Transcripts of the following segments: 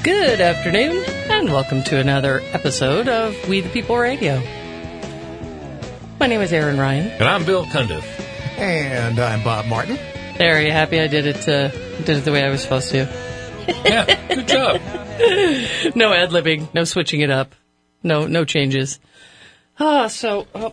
Good afternoon, and welcome to another episode of We the People Radio. My name is Aaron Ryan. And I'm Bill Cundiff. And I'm Bob Martin. There, are you happy I did it the way I was supposed to? Yeah, good job. No ad-libbing, no switching it up, no changes. Bob,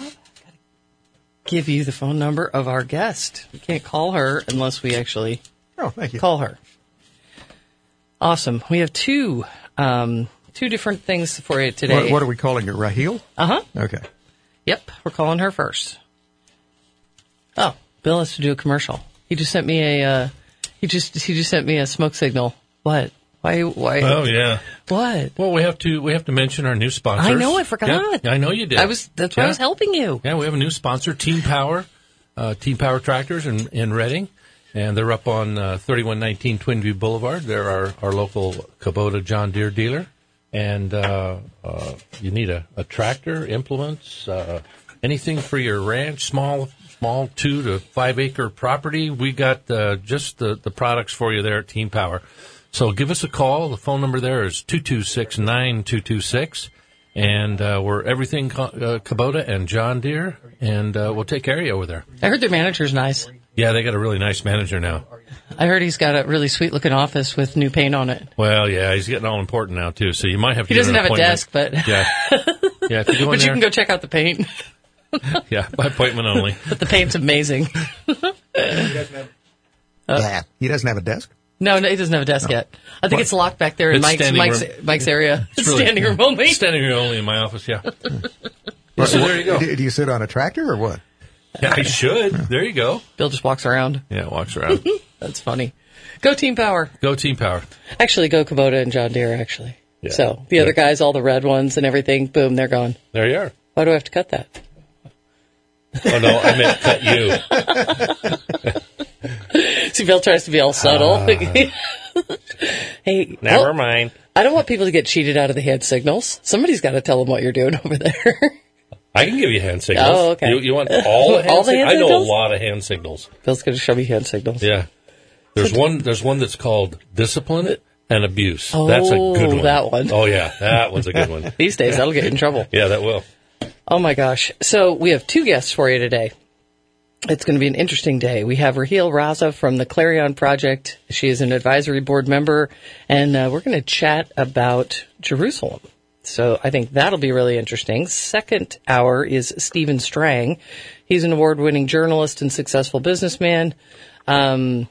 give you the phone number of our guest. We can't call her unless we actually thank you. call her. Awesome. We have two different things for you today. What are we calling her? Raheel? Uh-huh. Okay. Yep, we're calling her first. Oh, Bill has to do a commercial. He just sent me a sent me a smoke signal. What? Why? Oh yeah. What? Well, we have to mention our new sponsors. I know, I forgot. Yeah, I know you did. That's why I was helping you. Yeah, we have a new sponsor, Team Power Tractors in Reading. And they're up on 3119 Twin View Boulevard. They're our local Kubota John Deere dealer. And you need a tractor, implements, anything for your ranch, small 2 to 5 acre property. We got just the products for you there at Team Power. So give us a call. The phone number there is 226-9226. And we're everything Kubota and John Deere. And we'll take care of you over there. I heard their manager's nice. Yeah, they got a really nice manager now. I heard he's got a really sweet-looking office with new paint on it. Well, yeah, he's getting all important now, too, so you might have to He doesn't have a desk, but... Yeah. Yeah, if you go in but there, you can go check out the paint. Yeah, by appointment only. But the paint's amazing. He doesn't have a desk? No, he doesn't have a desk yet. I think it's locked back there in Mike's area. It's really, standing room only. Standing room only in my office, yeah. So there you go. Do you sit on a tractor or what? Yeah, I should. There you go. Bill just walks around. Yeah, walks around. That's funny. Go Team Power. Go Team Power. Actually, go Kubota and John Deere, actually. Yeah. So the other guys, all the red ones and everything, boom, they're gone. There you are. Why do I have to cut that? Oh, no, I meant cut you. See, Bill tries to be all subtle. Hey, Never mind. I don't want people to get cheated out of the hand signals. Somebody's got to tell them what you're doing over there. I can give you hand signals. Oh, okay. You want all the hand All the hand signals? I know signals? a lot of hand signals. Bill's going to show me hand signals. Yeah. There's one that's called discipline and abuse. That's a good one. That one. Oh, yeah. That one's a good one. These days, that'll get you in trouble. Yeah, that will. Oh, my gosh. So we have two guests for you today. It's going to be an interesting day. We have Raheel Raza from the Clarion Project. She is an advisory board member, and we're going to chat about Jerusalem. So I think that'll be really interesting. Second hour is Stephen Strang. He's an award-winning journalist and successful businessman. And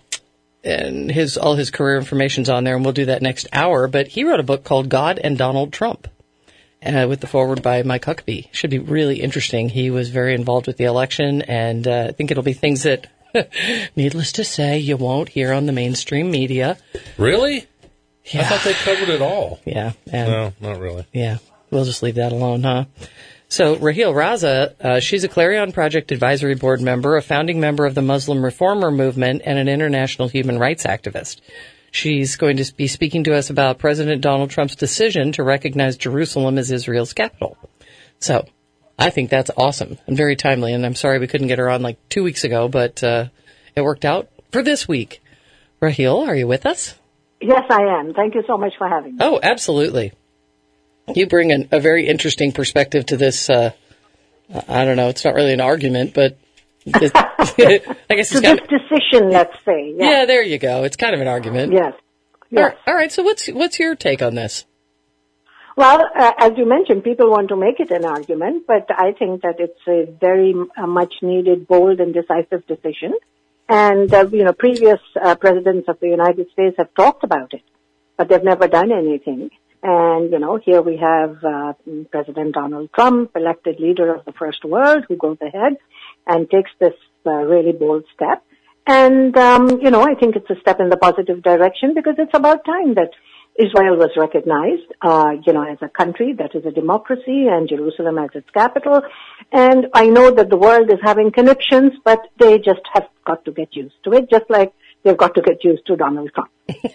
all his career information's on there, and we'll do that next hour. But he wrote a book called God and Donald Trump, with the foreword by Mike Huckabee. Should be really interesting. He was very involved with the election, and I think it'll be things that, needless to say, you won't hear on the mainstream media. Really? Yeah. I thought they covered it all. Yeah. No, not really. Yeah. We'll just leave that alone, huh? So Raheel Raza, she's a Clarion Project Advisory Board member, a founding member of the Muslim Reformer Movement, and an international human rights activist. She's going to be speaking to us about President Donald Trump's decision to recognize Jerusalem as Israel's capital. So I think that's awesome and very timely, and I'm sorry we couldn't get her on like 2 weeks ago, but it worked out for this week. Raheel, are you with us? Yes, I am. Thank you so much for having me. Oh, absolutely. You bring a very interesting perspective to this. I don't know. It's not really an argument, but I guess to this decision, let's say. Yes. Yeah, there you go. It's kind of an argument. Yes. Yes. All right. So what's your take on this? Well, as you mentioned, people want to make it an argument, but I think that it's a very much needed, bold, and decisive decision. And, previous presidents of the United States have talked about it, but they've never done anything. And, here we have President Donald Trump, elected leader of the first world, who goes ahead and takes this really bold step. And, I think it's a step in the positive direction because it's about time that Israel was recognized, as a country that is a democracy and Jerusalem as its capital. And I know that the world is having conniptions, but they just have got to get used to it, just like they've got to get used to Donald Trump.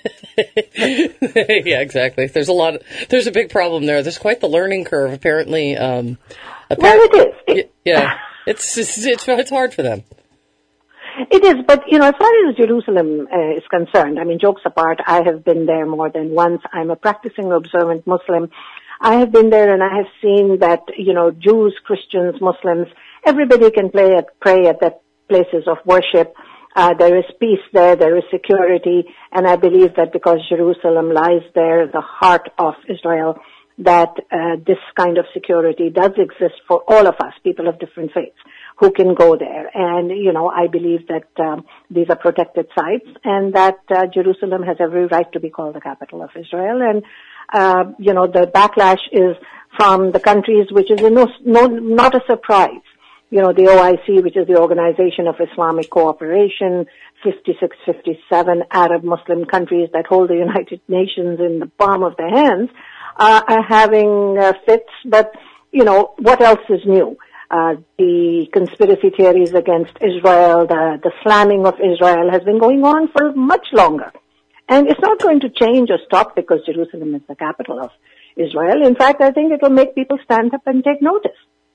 Yeah, exactly. There's a big problem there. There's quite the learning curve, apparently. Well, it is. Yeah. It's hard for them. It is, but, as far as Jerusalem is concerned, I mean, jokes apart, I have been there more than once. I'm a practicing observant Muslim. I have been there and I have seen that, Jews, Christians, Muslims, everybody can pray at the places of worship. There is peace there is security, and I believe that because Jerusalem lies there, the heart of Israel, that this kind of security does exist for all of us, people of different faiths, who can go there. And, I believe that these are protected sites and that Jerusalem has every right to be called the capital of Israel. And, the backlash is from the countries, which is not a surprise. The OIC, which is the Organization of Islamic Cooperation, 56, 57 Arab Muslim countries that hold the United Nations in the palm of their hands, are having fits. But, what else is new? The conspiracy theories against Israel, the slamming of Israel has been going on for much longer. And it's not going to change or stop because Jerusalem is the capital of Israel. In fact, I think it will make people stand up and take notice.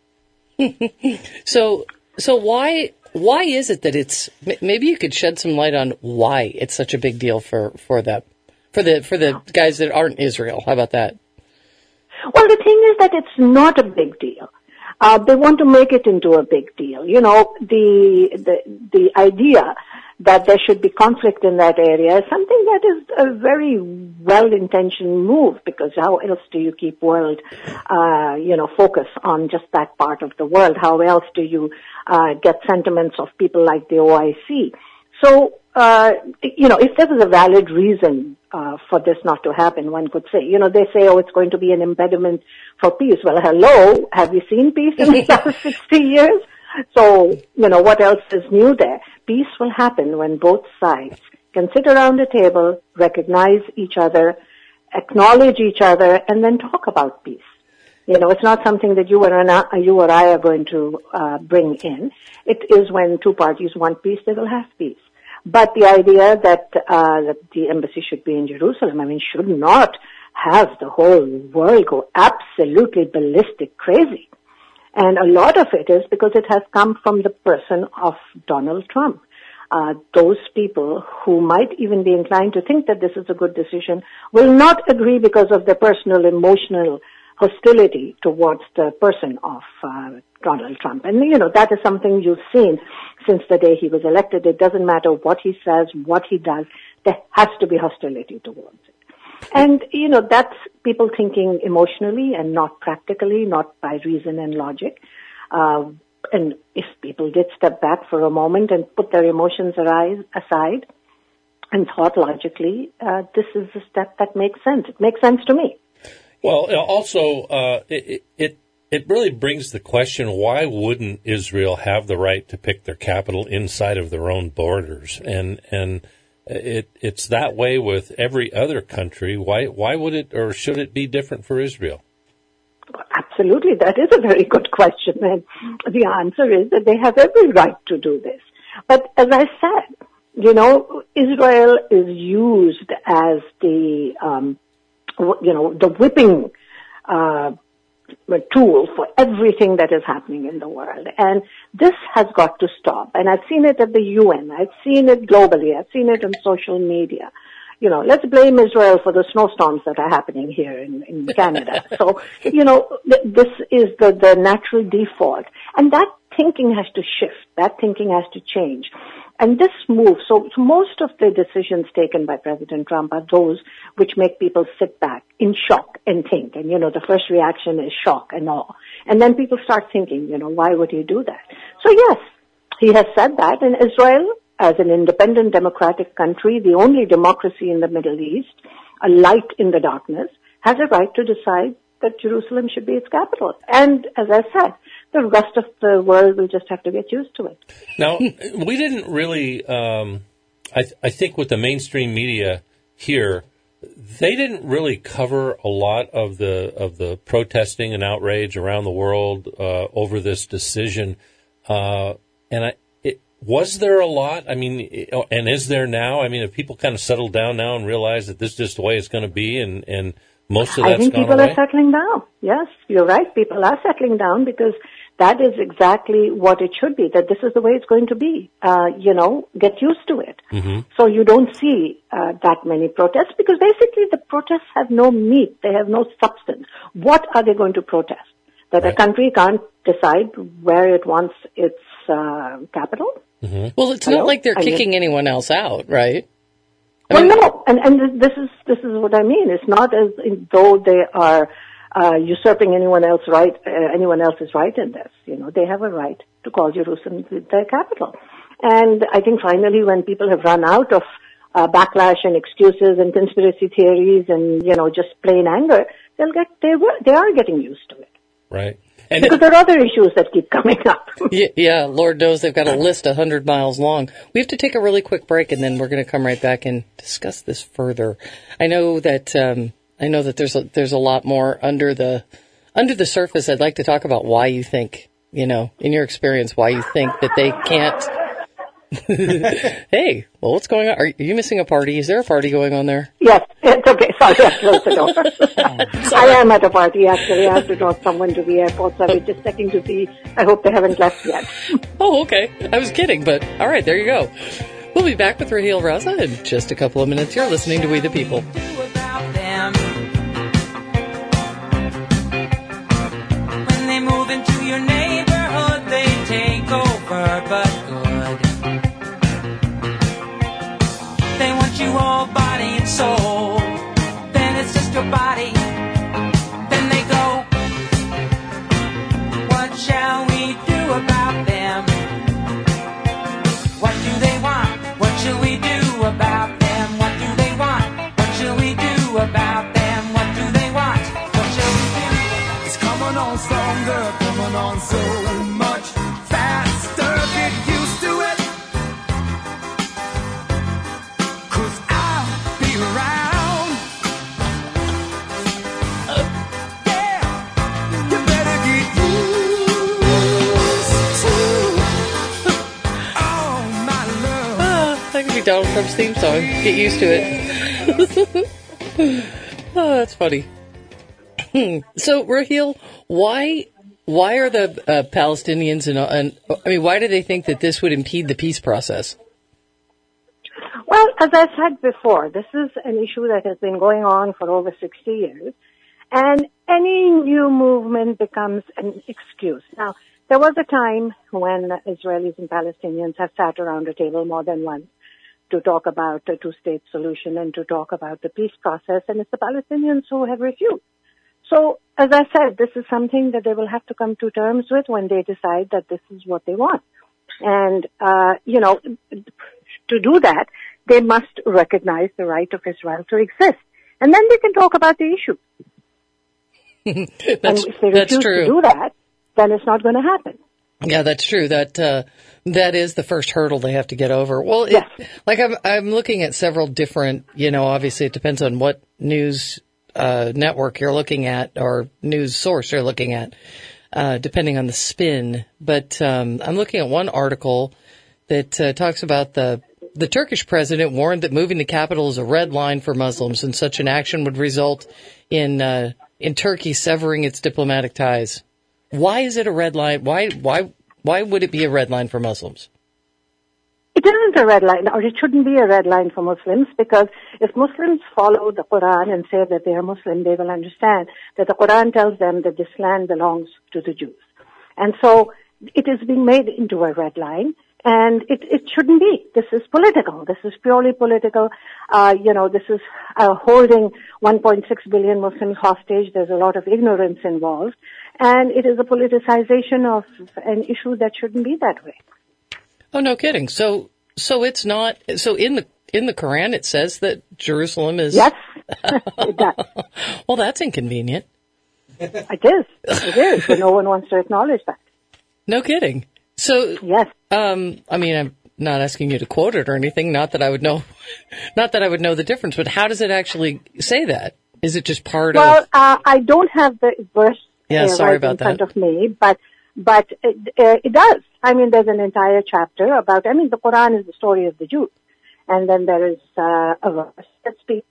So why is it that it's, maybe you could shed some light on why it's such a big deal for the guys that aren't Israel. How about that? Well, the thing is that it's not a big deal. They want to make it into a big deal. The idea that there should be conflict in that area is something that is a very well-intentioned move, because how else do you keep world, focus on just that part of the world? How else do you get sentiments of people like the OIC? So, if there was a valid reason for this not to happen, one could say, they say, it's going to be an impediment for peace. Well, hello, have you seen peace in the last 60 years? So, what else is new there? Peace will happen when both sides can sit around a table, recognize each other, acknowledge each other, and then talk about peace. It's not something that you or I are going to bring in. It is when two parties want peace, they will have peace. But the idea that the embassy should be in Jerusalem, should not have the whole world go absolutely ballistic crazy. And a lot of it is because it has come from the person of Donald Trump. Those people who might even be inclined to think that this is a good decision will not agree because of their personal emotional hostility towards the person of Donald Trump. And, that is something you've seen since the day he was elected. It doesn't matter what he says, what he does, there has to be hostility towards it. And, that's people thinking emotionally and not practically, not by reason and logic. And if people did step back for a moment and put their emotions aside and thought logically, this is a step that makes sense. It makes sense to me. Well, also, it really brings the question, why wouldn't Israel have the right to pick their capital inside of their own borders? And it's that way with every other country. Why would it, or should it be different for Israel? Absolutely. That is a very good question. And the answer is that they have every right to do this. But as I said, Israel is used as the whipping tool for everything that is happening in the world. And this has got to stop. And I've seen it at the UN. I've seen it globally. I've seen it on social media. Let's blame Israel for the snowstorms that are happening here in Canada. So, this is the natural default. And that thinking has to shift. That thinking has to change. And this move, so most of the decisions taken by President Trump are those which make people sit back in shock and think. And, the first reaction is shock and awe. And then people start thinking, why would he do that? So yes, he has said that. And Israel, as an independent democratic country, the only democracy in the Middle East, a light in the darkness, has a right to decide that Jerusalem should be its capital. And as I said, the rest of the world will just have to get used to it. Now, we didn't really, I think with the mainstream media here, they didn't really cover a lot of the protesting and outrage around the world over this decision. Was there a lot? And is there now? Have people kind of settled down now and realized that this is just the way it's going to be, and most of that's gone away? I think people are settling down. Yes, you're right. People are settling down because that is exactly what it should be, that this is the way it's going to be. Get used to it. Mm-hmm. So you don't see that many protests, because basically the protests have no meat. They have no substance. What are they going to protest? That a country can't decide where it wants its capital? Mm-hmm. Well, it's not like they're kicking anyone else out, right? No, and this is what I mean. It's not as though they are usurping anyone else's right in this. They have a right to call Jerusalem their capital. And I think finally, when people have run out of backlash and excuses and conspiracy theories and just plain anger, they are getting used to it. Right. And because there are other issues that keep coming up. Yeah, Lord knows they've got a list 100 miles long. We have to take a really quick break, and then we're going to come right back and discuss this further. I know that there's a lot more under the surface. I'd like to talk about why you think, in your experience, why you think that they can't. Hey, well, what's going on? Are you missing a party? Is there a party going on there? Yes, it's okay. Sorry, I closed the door. I am at a party, actually. I have to drop someone to the airport, so I was just checking to see. I hope they haven't left yet. Oh, okay. I was kidding, but all right, there you go. We'll be back with Raheel Raza in just a couple of minutes. You're listening to We the People. When they move into your neighborhood, they take over, but good. They want you all body and soul. Then it's just your body. Then they go. What shall we do about them? What do they want? What shall we do about them? What do they want? What shall we do about them? What do they want? What shall we do? It's coming on stronger, coming on so much faster. Get used to it. 'Cause I'll be around. Yeah, you better get used to. Oh, my love. That could be Donald Trump's theme song. Get used to it. Oh, that's funny. So, Raheel, why are the Palestinians why do they think that this would impede the peace process? Well, as I said before, this is an issue that has been going on for over 60 years, and any new movement becomes an excuse. Now, there was a time when Israelis and Palestinians have sat around a table more than once to talk about a two-state solution and to talk about the peace process, and it's the Palestinians who have refused. So, as I said, this is something that they will have to come to terms with when they decide that this is what they want. And, to do that, they must recognize the right of Israel to exist. And then they can talk about the issue. And if they refuse to do that, then it's not going to happen. Yeah, that's true. That is the first hurdle they have to get over. Well, yes. I'm looking at several different, obviously it depends on what news network you're looking at or news source you're looking at, depending on the spin. But I'm looking at one article that talks about the Turkish president warned that moving the capital is a red line for Muslims, and such an action would result in Turkey severing its diplomatic ties. Why is it a red line? Why would it be a red line for Muslims? It isn't a red line, or it shouldn't be a red line for Muslims, because if Muslims follow the Quran and say that they are Muslim, they will understand that the Quran tells them that this land belongs to the Jews. And so it is being made into a red line, and it shouldn't be. This is political. This is purely political. This is holding 1.6 billion Muslims hostage. There's a lot of ignorance involved, and it is a politicization of an issue that shouldn't be that way. Oh, no kidding. So it's not. So in the Quran it says that Jerusalem is. Yes, it does. Well, that's inconvenient. It is, but no one wants to acknowledge that. No kidding. So yes. I'm not asking you to quote it or anything. Not that I would know the difference. But how does it actually say that? Is it just part of? Well, I don't have the verse sorry right about in front that. of me, but it does. I mean, there's an entire chapter about. I mean, the Quran is the story of the Jews, and then there is a verse that speaks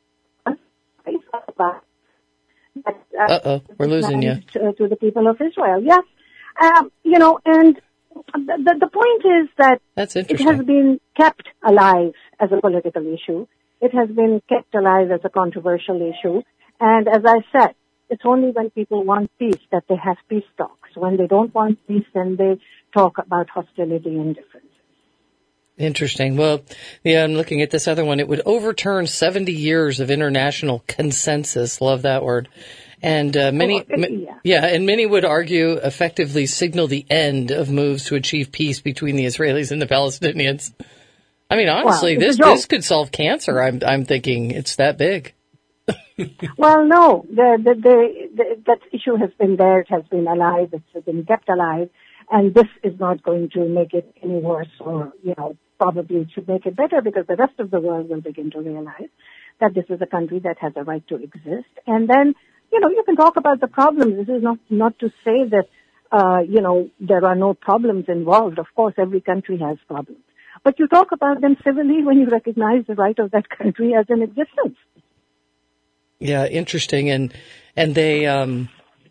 about. We're losing you. To the people of Israel, yes. And the point is that That's it interesting. has been kept alive as a political issue. It has been kept alive as a controversial issue. And as I said, it's only when people want peace that they have peace talks. When they don't want peace, then they talk about hostility and difference. Interesting. Well, yeah, I'm looking at this other one. It would overturn 70 years of international consensus. Love that word. And many would argue effectively signal the end of moves to achieve peace between the Israelis and the Palestinians. I mean, honestly, Well, this could solve cancer. I'm thinking it's that big. Well, no, that issue has been there. It has been alive. It's been kept alive. And this is not going to make it any worse or, probably it should make it better because the rest of the world will begin to realize that this is a country that has a right to exist. And then, you can talk about the problems. This is not to say that, there are no problems involved. Of course, every country has problems. But you talk about them civilly when you recognize the right of that country as an existence. Yeah, interesting. And they, all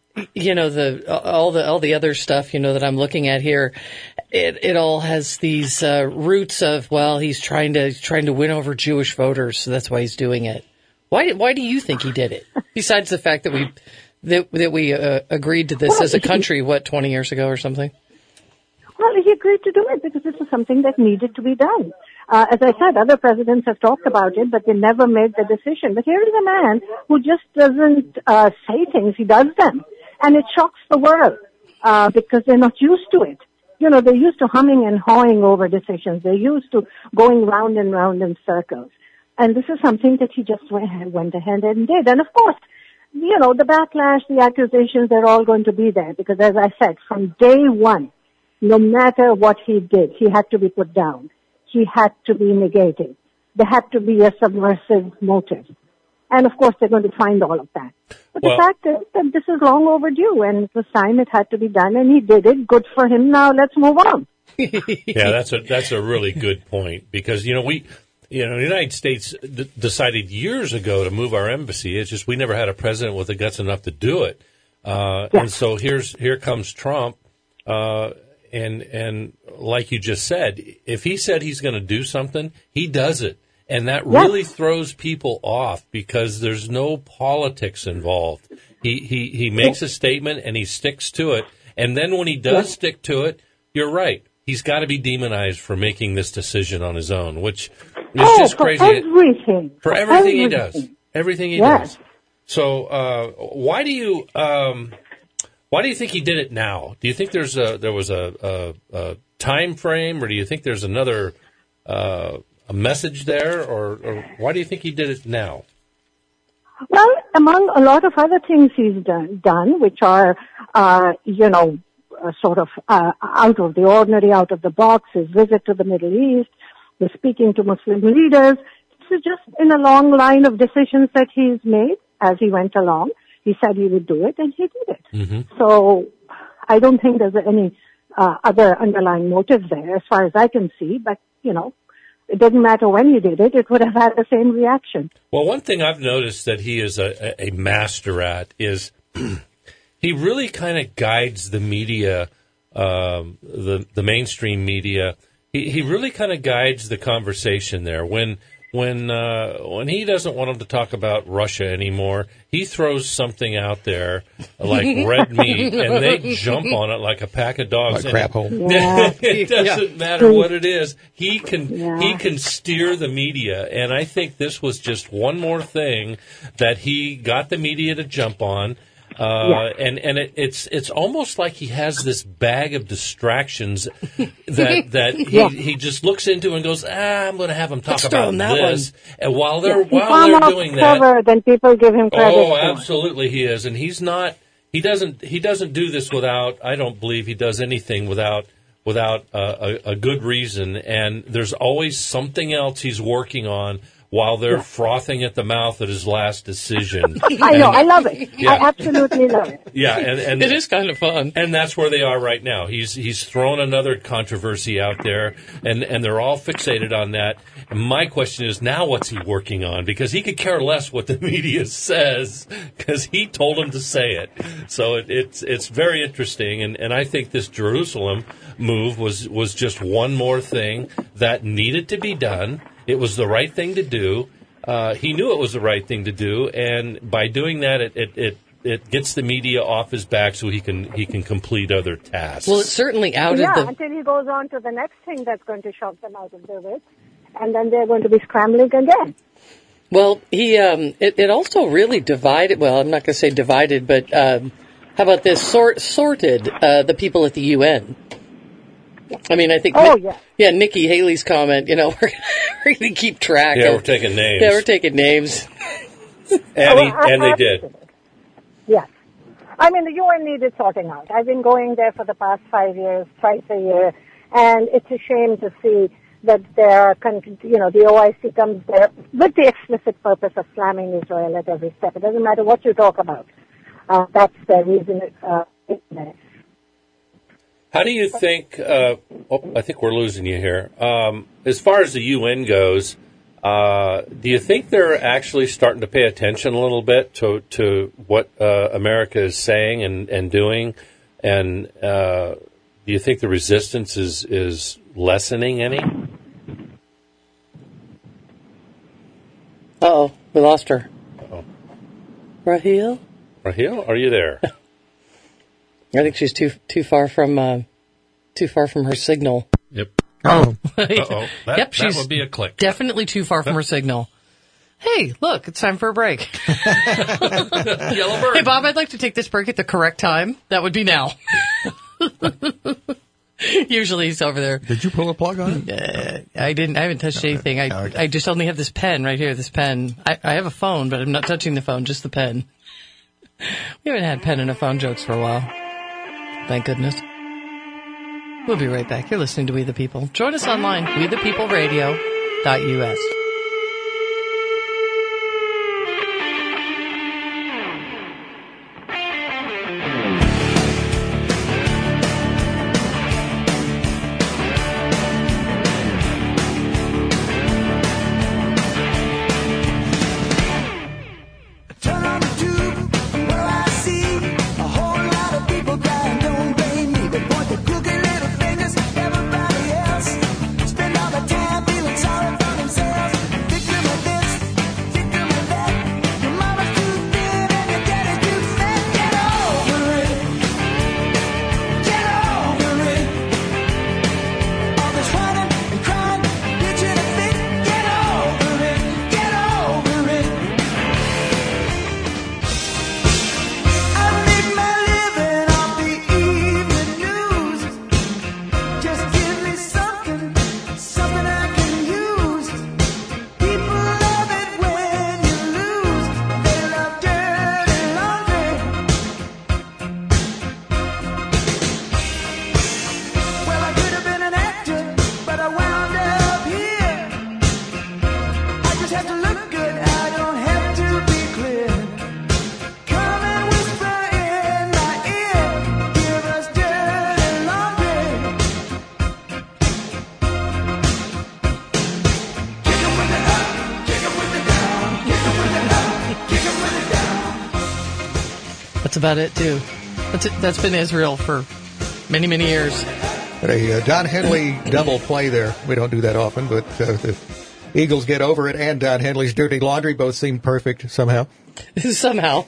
the other stuff, that I'm looking at here, it all has these roots of, well, he's trying to win over Jewish voters, so that's why he's doing it. Why do you think he did it? Besides the fact that we agreed to this as a country, 20 years ago or something? Well, he agreed to do it because this was something that needed to be done. As I said, other presidents have talked about it, but they never made the decision. But here is a man who just doesn't say things, he does them. And it shocks the world because they're not used to it. They're used to humming and hawing over decisions. They're used to going round and round in circles. And this is something that he just went ahead and did. And of course, the backlash, the accusations, they're all going to be there because as I said, from day one, no matter what he did, he had to be put down. He had to be negated. There had to be a subversive motive. And of course, they're going to find all of that. But the fact is that this is long overdue and it was time it had to be done and he did it. Good for him. Now let's move on. Yeah, that's a really good point because, the United States decided years ago to move our embassy. It's just we never had a president with the guts enough to do it. And so here comes Trump. And like you just said, if he said he's going to do something, he does it. And that really throws people off because there's no politics involved. He makes a statement and he sticks to it. And then when he does stick to it, you're right. He's got to be demonized for making this decision on his own, which is just crazy. For everything he does. Everything he does. So why do you think he did it now? Do you think there was a time frame, or do you think there's another a message there, or why do you think he did it now? Well, among a lot of other things he's done, which are sort of out of the ordinary, out of the box, his visit to the Middle East, the speaking to Muslim leaders. This is just in a long line of decisions that he's made as he went along. He said he would do it, and he did it. Mm-hmm. So I don't think there's any other underlying motive there as far as I can see. But, it doesn't matter when he did it. It would have had the same reaction. Well, one thing I've noticed that he is a master at is he really kind of guides the media, the mainstream media. He really kind of guides the conversation there. When he doesn't want them to talk about Russia anymore, he throws something out there like red meat, and they jump on it like a pack of dogs. Like crap hole. Yeah. It doesn't matter what it is. He can steer the media, and I think this was just one more thing that he got the media to jump on. And it's almost like he has this bag of distractions that he just looks into and goes, I'm going to have them talk about this. And while they're doing that, then people give him credit. Oh, absolutely, he is, and he's not. He doesn't do this without. I don't believe he does anything without a good reason. And there's always something else he's working on while they're frothing at the mouth at his last decision. I know. I love it. Yeah. I absolutely love it. Yeah, and It is kind of fun. and that's where they are right now. He's thrown another controversy out there, and they're all fixated on that. And my question is, now what's he working on? Because he could care less what the media says, because he told them to say it. So it's very interesting, and I think this Jerusalem move was just one more thing that needed to be done. It was the right thing to do. He knew it was the right thing to do, and by doing that, it gets the media off his back so he can complete other tasks. Well, it's certainly outed Yeah, the... until he goes on to the next thing that's going to shock them out of their wits, and then they're going to be scrambling again. Well, he it also really divided. Well, I'm not going to say divided, but how about this? Sorted the people at the UN. I mean, I think. Oh, yeah. Nikki Haley's comment. You know, we're going to keep track. Yeah, of, we're taking names. Yeah, we're taking names. And they did. Yes. I mean, the UN needed sorting out. I've been going there for the past 5 years, twice a year, and it's a shame to see that the OIC comes there with the explicit purpose of slamming Israel at every step. It doesn't matter what you talk about. That's the reason it's there. How do you think, I think we're losing you here. As far as the UN goes, do you think they're actually starting to pay attention a little bit to what America is saying and doing? And do you think the resistance is lessening any? Uh-oh, we lost her. Uh-oh. Raheel, are you there? I think she's too far from her signal. Yep. Oh. Uh-oh. Yep, That she's would be a click. definitely too far from her signal. Hey, look, it's time for a break. Yellow bird. Hey, Bob, I'd like to take this break at the correct time. That would be now. Usually he's over there. Did you pull a plug on it? I haven't touched anything. I just only have this pen right here, this pen. I have a phone, but I'm not touching the phone, just the pen. We haven't had pen and a phone jokes for a while. Thank goodness. We'll be right back. You're listening to We the People. Join us online, wethepeopleradio.us. Turn on the tube, well I see a whole lot of people crying, don't blame me. They point their crooked little fingers at everybody else. Spend all the time feeling sorry for themselves. Victim of this, victim of that. Your mama's too thin and your daddy too fat. Get over it. Get over it. All this whining and crying, bitching and fit. Get over it. Get over it. I make my living off the evening news. Just give me something I can use. People love it when you lose. They love dirty laundry. Well, I could have been an actor, but I wound up here. I just have to look good. I don't have to be clear. Come and whisper in my ear, give us dirty laundry. Kick 'em with it up, kick 'em with it down, kick 'em with it up, kick 'em with it down. That's about it, too. That's been Israel for many, many years. But a Don Henley double play there. We don't do that often, but the Eagles get over it, and Don Henley's Dirty Laundry both seem perfect somehow. Somehow.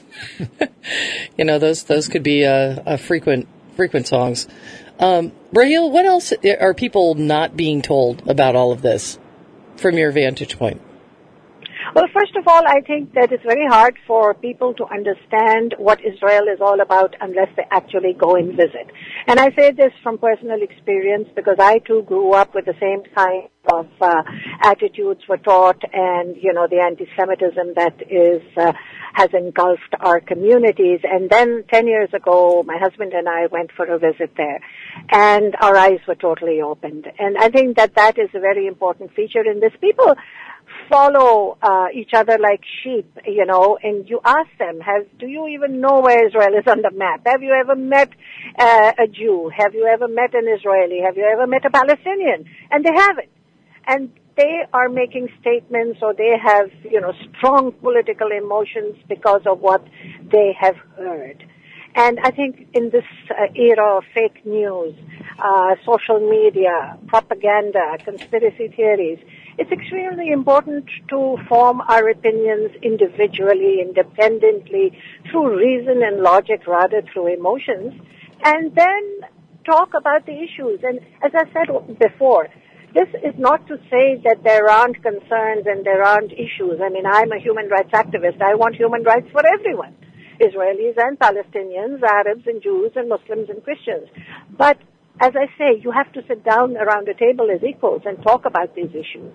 Those could be frequent songs. Raheel, what else are people not being told about all of this from your vantage point? Well, first of all, I think that it's very hard for people to understand what Israel is all about unless they actually go and visit. And I say this from personal experience because I too grew up with the same kind of attitudes were taught, and the anti-Semitism that has engulfed our communities. And then 10 years ago, my husband and I went for a visit there, and our eyes were totally opened. And I think that is a very important feature in this. People follow each other like sheep, and you ask them, do you even know where Israel is on the map? Have you ever met a Jew? Have you ever met an Israeli? Have you ever met a Palestinian? And they haven't. And they are making statements, or they have, strong political emotions because of what they have heard. And I think in this era of fake news, social media, propaganda, conspiracy theories, it's extremely important to form our opinions individually, independently, through reason and logic rather through emotions, and then talk about the issues. And as I said before, this is not to say that there aren't concerns and there aren't issues. I mean, I'm a human rights activist. I want human rights for everyone. Israelis and Palestinians, Arabs and Jews and Muslims and Christians. But as I say, you have to sit down around a table as equals and talk about these issues.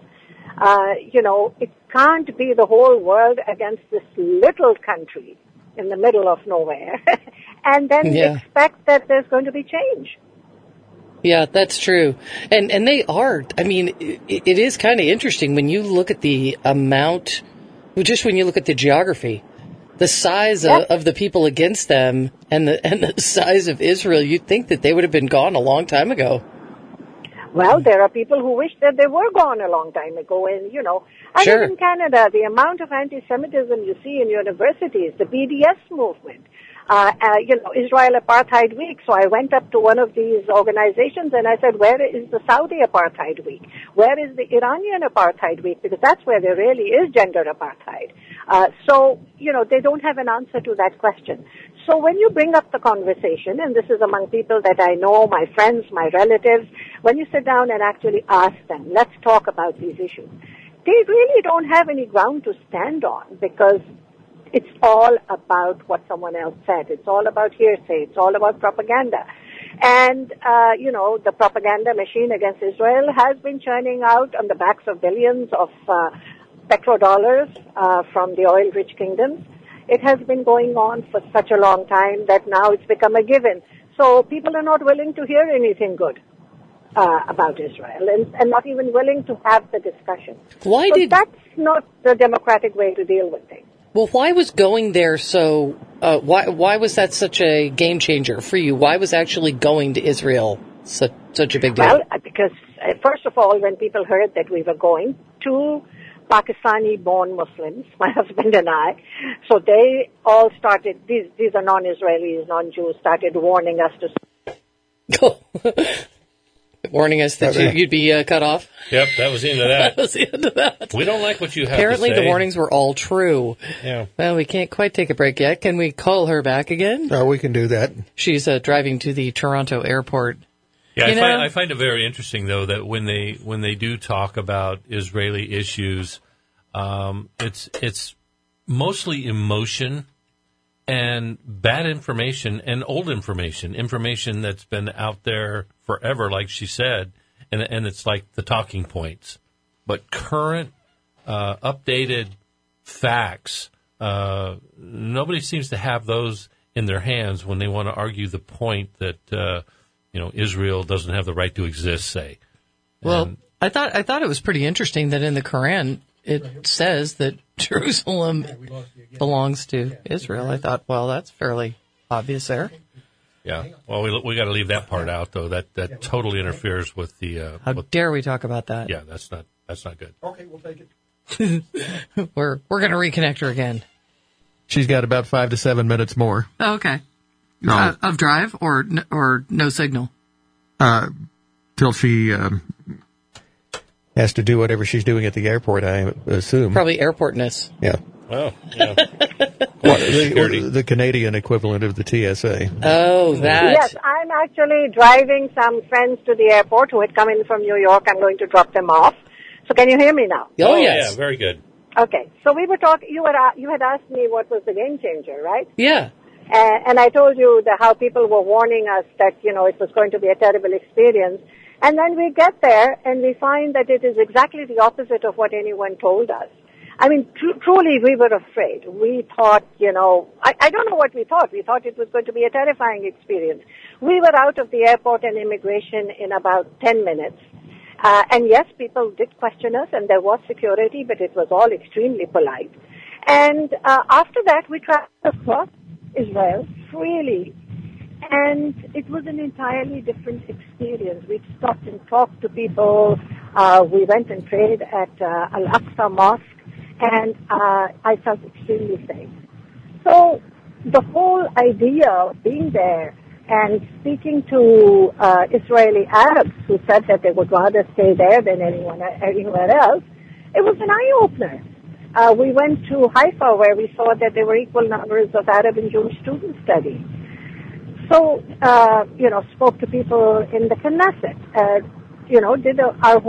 It can't be the whole world against this little country in the middle of nowhere and then expect that there's going to be change. Yeah, that's true. And they are. I mean, it is kind of interesting when you look at the amount, just when you look at the geography, the size of the people against them and the size of Israel, you'd think that they would have been gone a long time ago. Well, there are people who wish that they were gone a long time ago. And, I live in Canada. The amount of anti-Semitism you see in universities, the BDS movement, Israel Apartheid Week. So I went up to one of these organizations and I said, where is the Saudi Apartheid Week? Where is the Iranian Apartheid Week? Because that's where there really is gender apartheid. They don't have an answer to that question. So when you bring up the conversation, and this is among people that I know, my friends, my relatives, when you sit down and actually ask them, let's talk about these issues, they really don't have any ground to stand on because it's all about what someone else said. It's all about hearsay. It's all about propaganda. And, the propaganda machine against Israel has been churning out on the backs of billions of petrodollars from the oil-rich kingdoms. It has been going on for such a long time that now it's become a given. So people are not willing to hear anything good about Israel and not even willing to have the discussion. That's not the democratic way to deal with things. Well, why was going there why was that such a game changer for you? Why was actually going to Israel such a big deal? Well, because first of all, when people heard that we were going, 2 Pakistani-born Muslims, my husband and I, so they all started, these are non-Israelis, non-Jews, started warning us to... Warning us that you'd be cut off? Yep, that was the end of that. That was the end of that. We don't like what you have Apparently to say. The warnings were all true. Yeah. Well, we can't quite take a break yet. Can we call her back again? We can do that. She's driving to the Toronto airport. Yeah, I find it very interesting, though, that when they do talk about Israeli issues, it's mostly emotion and bad information and old information that's been out there forever, like she said, and it's like the talking points. But current, updated facts, nobody seems to have those in their hands when they want to argue the point that Israel doesn't have the right to exist. Say, well, I thought it was pretty interesting that in the Quran it says that Jerusalem belongs to Israel. I thought, well, that's fairly obvious there. Yeah. Well, we got to leave that part out, though. That totally interferes with the. How dare we talk about that? Yeah, that's not good. Okay, we'll take it. We're going to reconnect her again. She's got about 5 to 7 minutes more. Oh, okay. No. Of drive or no signal? Till she has to do whatever she's doing at the airport, I assume. Probably airportness. Yeah. Oh, yeah. The Canadian equivalent of the TSA. Oh, that. Yes, I'm actually driving some friends to the airport who had come in from New York. I'm going to drop them off. So can you hear me now? Oh, yes. Yeah, very good. Okay. So we were talking, you had asked me what was the game changer, right? Yeah. And I told you how people were warning us that, it was going to be a terrible experience. And then we get there and we find that it is exactly the opposite of what anyone told us. I mean, truly we were afraid. We thought, I don't know what we thought. We thought it was going to be a terrifying experience. We were out of the airport and immigration in about 10 minutes. And yes, people did question us, and there was security, but it was all extremely polite. And after that, we traveled across Israel freely. And it was an entirely different experience. We stopped and talked to people. We went and prayed at Al-Aqsa Mosque, and I felt extremely safe. So the whole idea of being there and speaking to Israeli Arabs who said that they would rather stay there than anywhere else, it was an eye-opener. We went to Haifa, where we saw that there were equal numbers of Arab and Jewish students studying. So, spoke to people in the Knesset, did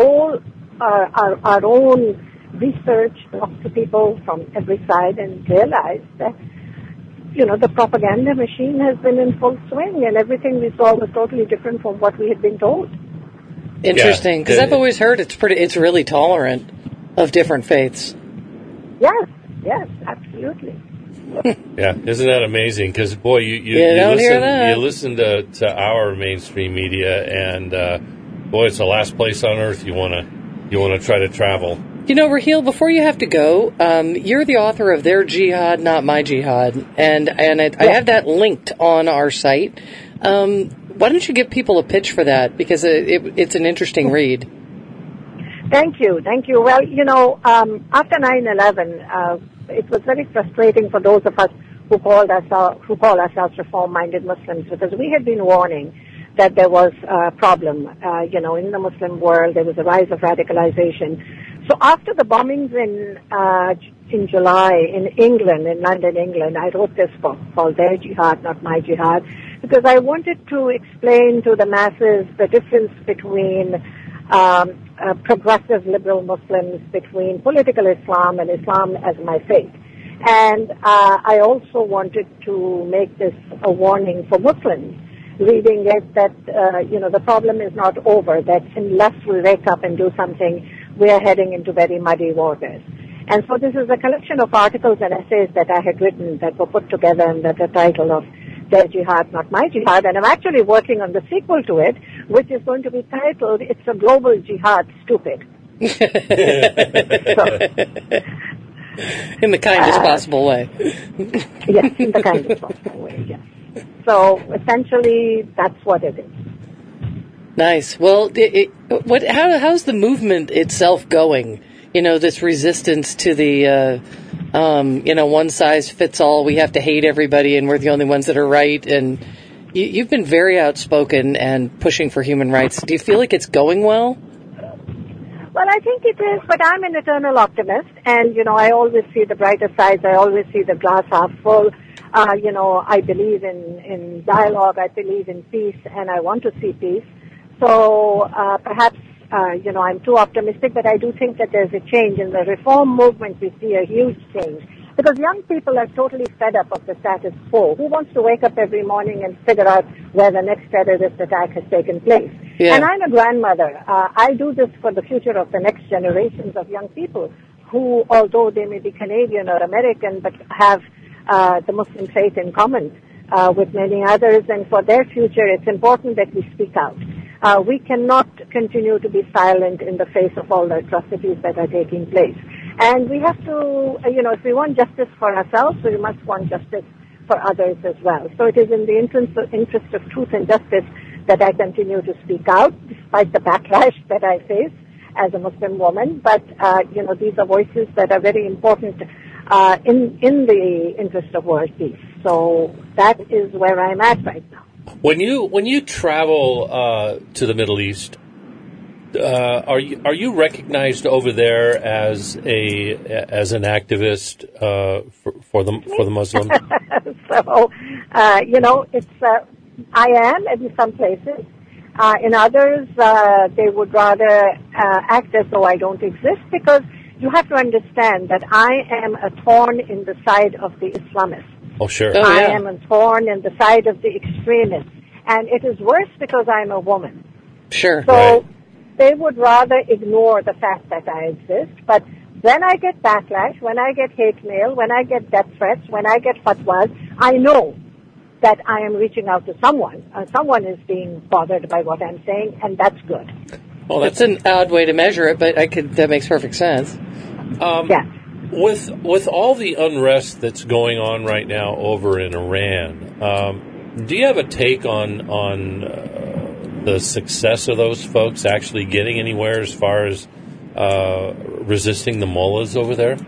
our own research, talked to people from every side, and realized that, the propaganda machine has been in full swing, and everything we saw was totally different from what we had been told. Interesting, because I've always heard it's really tolerant of different faiths. Yes, absolutely. Yeah, isn't that amazing? Because boy, you listen to our mainstream media, and boy, it's the last place on earth you want to try to travel. Raheel, before you have to go, you're the author of Their Jihad, Not My Jihad, and I have that linked on our site. Why don't you give people a pitch for that? Because it's an interesting read. Thank you. Well, after 9/11, it was very frustrating for those of us who call ourselves reform-minded Muslims, because we had been warning that there was a problem, in the Muslim world. There was a rise of radicalization. So after the bombings in July in England, in London, England, I wrote this book called Their Jihad, Not My Jihad, because I wanted to explain to the masses the difference between progressive liberal Muslims, between political Islam and Islam as my faith. And I also wanted to make this a warning for Muslims reading it that, the problem is not over, that unless we wake up and do something, we are heading into very muddy waters. And so this is a collection of articles and essays that I had written that were put together under the title of Their Jihad, Not My Jihad. And I'm actually working on the sequel to it, which is going to be titled, It's a Global Jihad, Stupid. In the kindest possible way. Yes, in the kindest possible way, yes. So essentially, that's what it is. Nice. Well, how's the movement itself going? This resistance to the, one size fits all. We have to hate everybody, and we're the only ones that are right. And you've been very outspoken and pushing for human rights. Do you feel like it's going well? Well, I think it is, but I'm an eternal optimist, and I always see the brighter sides. I always see the glass half full. I believe in dialogue. I believe in peace, and I want to see peace. So perhaps, I'm too optimistic, but I do think that there's a change. In the reform movement, we see a huge change. Because young people are totally fed up of the status quo. Who wants to wake up every morning and figure out where the next terrorist attack has taken place? Yeah. And I'm a grandmother. I do this for the future of the next generations of young people who, although they may be Canadian or American, but have the Muslim faith in common with many others. And for their future, it's important that we speak out. We cannot continue to be silent in the face of all the atrocities that are taking place. And we have to, if we want justice for ourselves, we must want justice for others as well. So it is in the interest of truth and justice that I continue to speak out, despite the backlash that I face as a Muslim woman. But, these are voices that are very important in the interest of world peace. So that is where I'm at right now. When you travel to the Middle East, are you recognized over there as an activist for the Muslim? So it's I am in some places. In others, they would rather act as though I don't exist, because you have to understand that I am a thorn in the side of the Islamists. Oh, sure. Oh, yeah. I am a thorn in the side of the extremists. And it is worse because I'm a woman. Sure. So right. They would rather ignore the fact that I exist. But when I get backlash, when I get hate mail, when I get death threats, when I get fatwas, I know that I am reaching out to someone. Someone is being bothered by what I'm saying, and that's good. Well, That's an odd way to measure it, but that makes perfect sense. Yeah. With all the unrest that's going on right now over in Iran, do you have a take on the success of those folks actually getting anywhere as far as resisting the mullahs over there?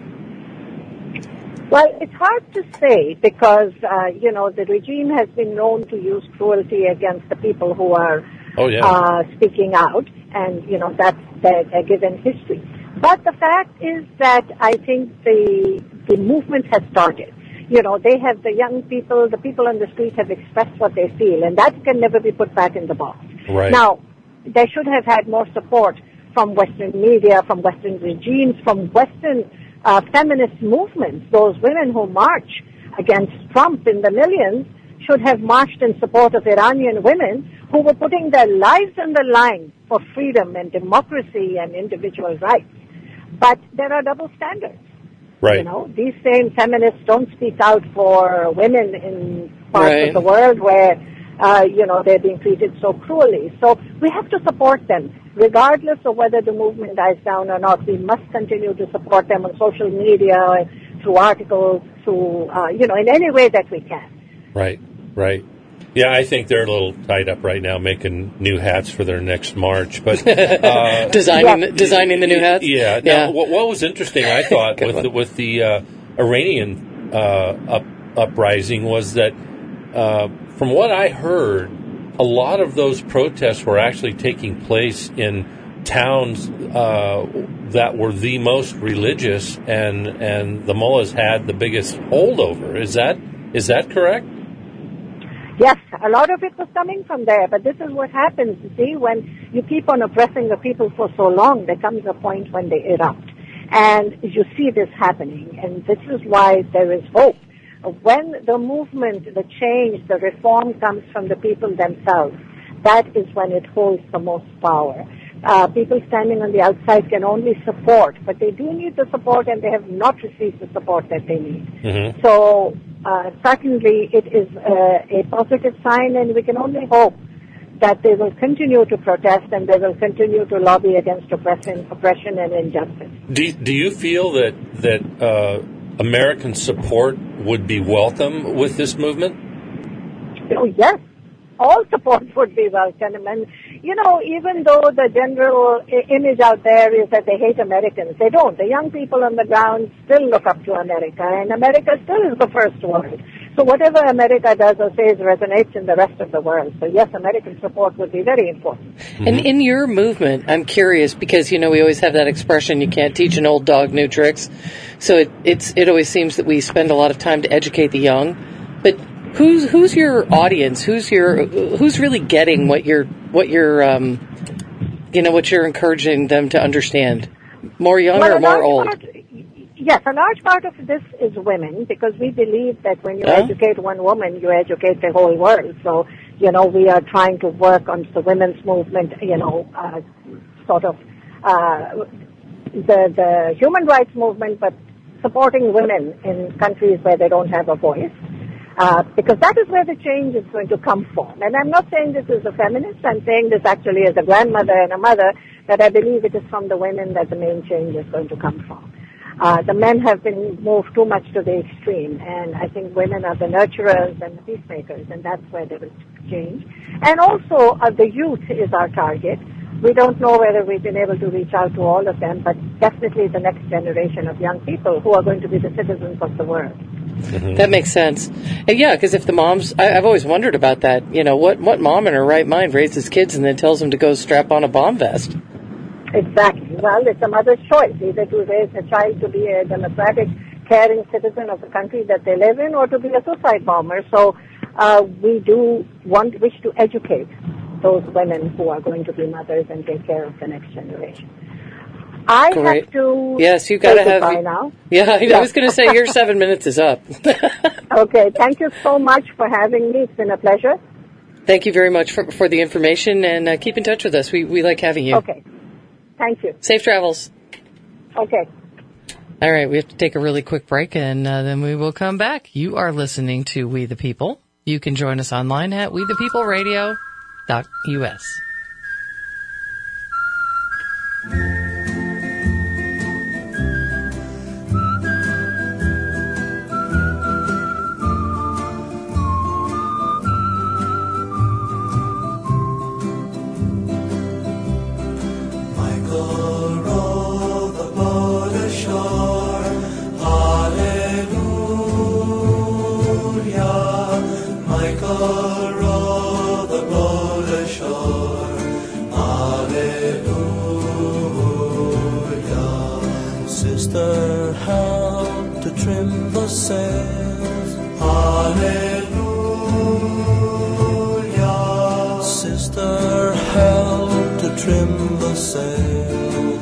Well, it's hard to say because, the regime has been known to use cruelty against the people who are speaking out, and, that's a given history. But the fact is that I think the movement has started. They have the young people, the people on the street have expressed what they feel, and that can never be put back in the box. Right. Now, they should have had more support from Western media, from Western regimes, from Western feminist movements. Those women who march against Trump in the millions should have marched in support of Iranian women who were putting their lives on the line for freedom and democracy and individual rights. But there are double standards. Right. These same feminists don't speak out for women in parts of the world where, they're being treated so cruelly. So we have to support them. Regardless of whether the movement dies down or not, we must continue to support them on social media, through articles, through, in any way that we can. Right. Yeah, I think they're a little tied up right now making new hats for their next march, but designing the new hats. Yeah. Now, what was interesting, I thought, with the Iranian uprising was that, from what I heard, a lot of those protests were actually taking place in towns that were the most religious, and the mullahs had the biggest holdover. Is that correct? Yes, a lot of it was coming from there, but this is what happens, you see, when you keep on oppressing the people for so long, there comes a point when they erupt. And you see this happening, and this is why there is hope. When the movement, the change, the reform comes from the people themselves, that is when it holds the most power. People standing on the outside can only support, but they do need the support, and they have not received the support that they need. Mm-hmm. So certainly it is a positive sign, and we can only hope that they will continue to protest and they will continue to lobby against oppression and injustice. Do you feel that American support would be welcome with this movement? Oh, yes. All support would be welcome. And, even though the general image out there is that they hate Americans, they don't. The young people on the ground still look up to America, and America still is the first world. So whatever America does or says resonates in the rest of the world. So, yes, American support would be very important. Mm-hmm. And in your movement, I'm curious, because, we always have that expression, you can't teach an old dog new tricks. So it always seems that we spend a lot of time to educate the young. But who's your audience? Who's really getting what you're encouraging them to understand? More young or more old? Yes, a large part of this is women, because we believe that when you educate one woman, you educate the whole world. So, we are trying to work on the women's movement, the human rights movement, but supporting women in countries where they don't have a voice. Because that is where the change is going to come from. And I'm not saying this as a feminist, I'm saying this actually as a grandmother and a mother, that I believe it is from the women that the main change is going to come from. The men have been moved too much to the extreme, and I think women are the nurturers and the peacemakers, and that's where there will change. And also, the youth is our target. We don't know whether we've been able to reach out to all of them, but definitely the next generation of young people who are going to be the citizens of the world. Mm-hmm. That makes sense. And yeah, because if the moms, I've always wondered about that. What mom in her right mind raises kids and then tells them to go strap on a bomb vest? Exactly. Well, it's a mother's choice, either to raise a child to be a democratic, caring citizen of the country that they live in, or to be a suicide bomber. So we do wish to educate those women who are going to be mothers and take care of the next generation. I Great. have to. Yes, you got to have. Now. Yeah, I was going to say your 7 minutes is up. Okay, thank you so much for having me. It's been a pleasure. Thank you very much for the information, and keep in touch with us. We like having you. Okay, thank you. Safe travels. Okay. All right, we have to take a really quick break, and then we will come back. You are listening to We the People. You can join us online at wethepeopleradio.us. Michael row the boat ashore, hallelujah. Michael row the boat ashore, hallelujah. Sister, help to trim the sails, hallelujah. Sister, help to trim the sails,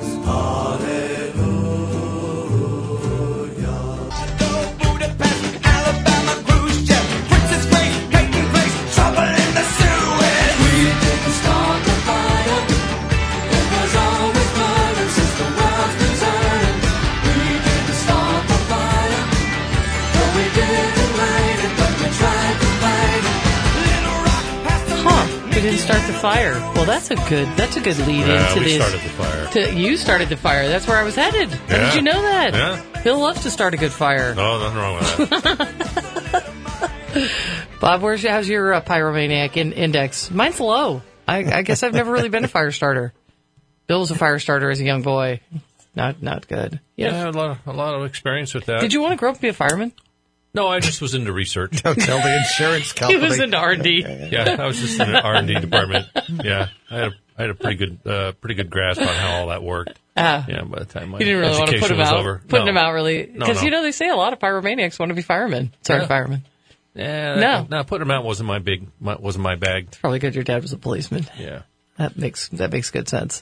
hallelujah. Go Budapest, Alabama cruise ship, Princess Grace, Peyton Place, trouble in the Suez. We didn't start the fire, it was always burning since the world's been turning. We didn't start the fire, no we didn't light it, but we tried to fight it. Little Rock past the We didn't start the fire. Well, that's a good lead into we this. started the fire. You started the fire. That's where I was headed. How Yeah. did you know that? Yeah. Bill loves to start a good fire. No, nothing wrong with that. Bob, how's your pyromaniac index? Mine's low. I guess I've never really been a fire starter. Bill was a fire starter as a young boy. Not good. Yeah, I had a lot of experience with that. Did you want to grow up to be a fireman? No, I just was into research. Don't tell the insurance He company. was into R&D. Yeah, I was just in the R&D department. Yeah, I had a pretty good grasp on how all that worked. Yeah, by the time my You didn't really want to education put him was out. over. Putting No. him out really. Because, No. they say a lot of pyromaniacs want to be firemen. Sorry, Yeah. firemen. Yeah, No. putting him out wasn't my bag. Probably good your dad was a policeman. Yeah. That makes good sense.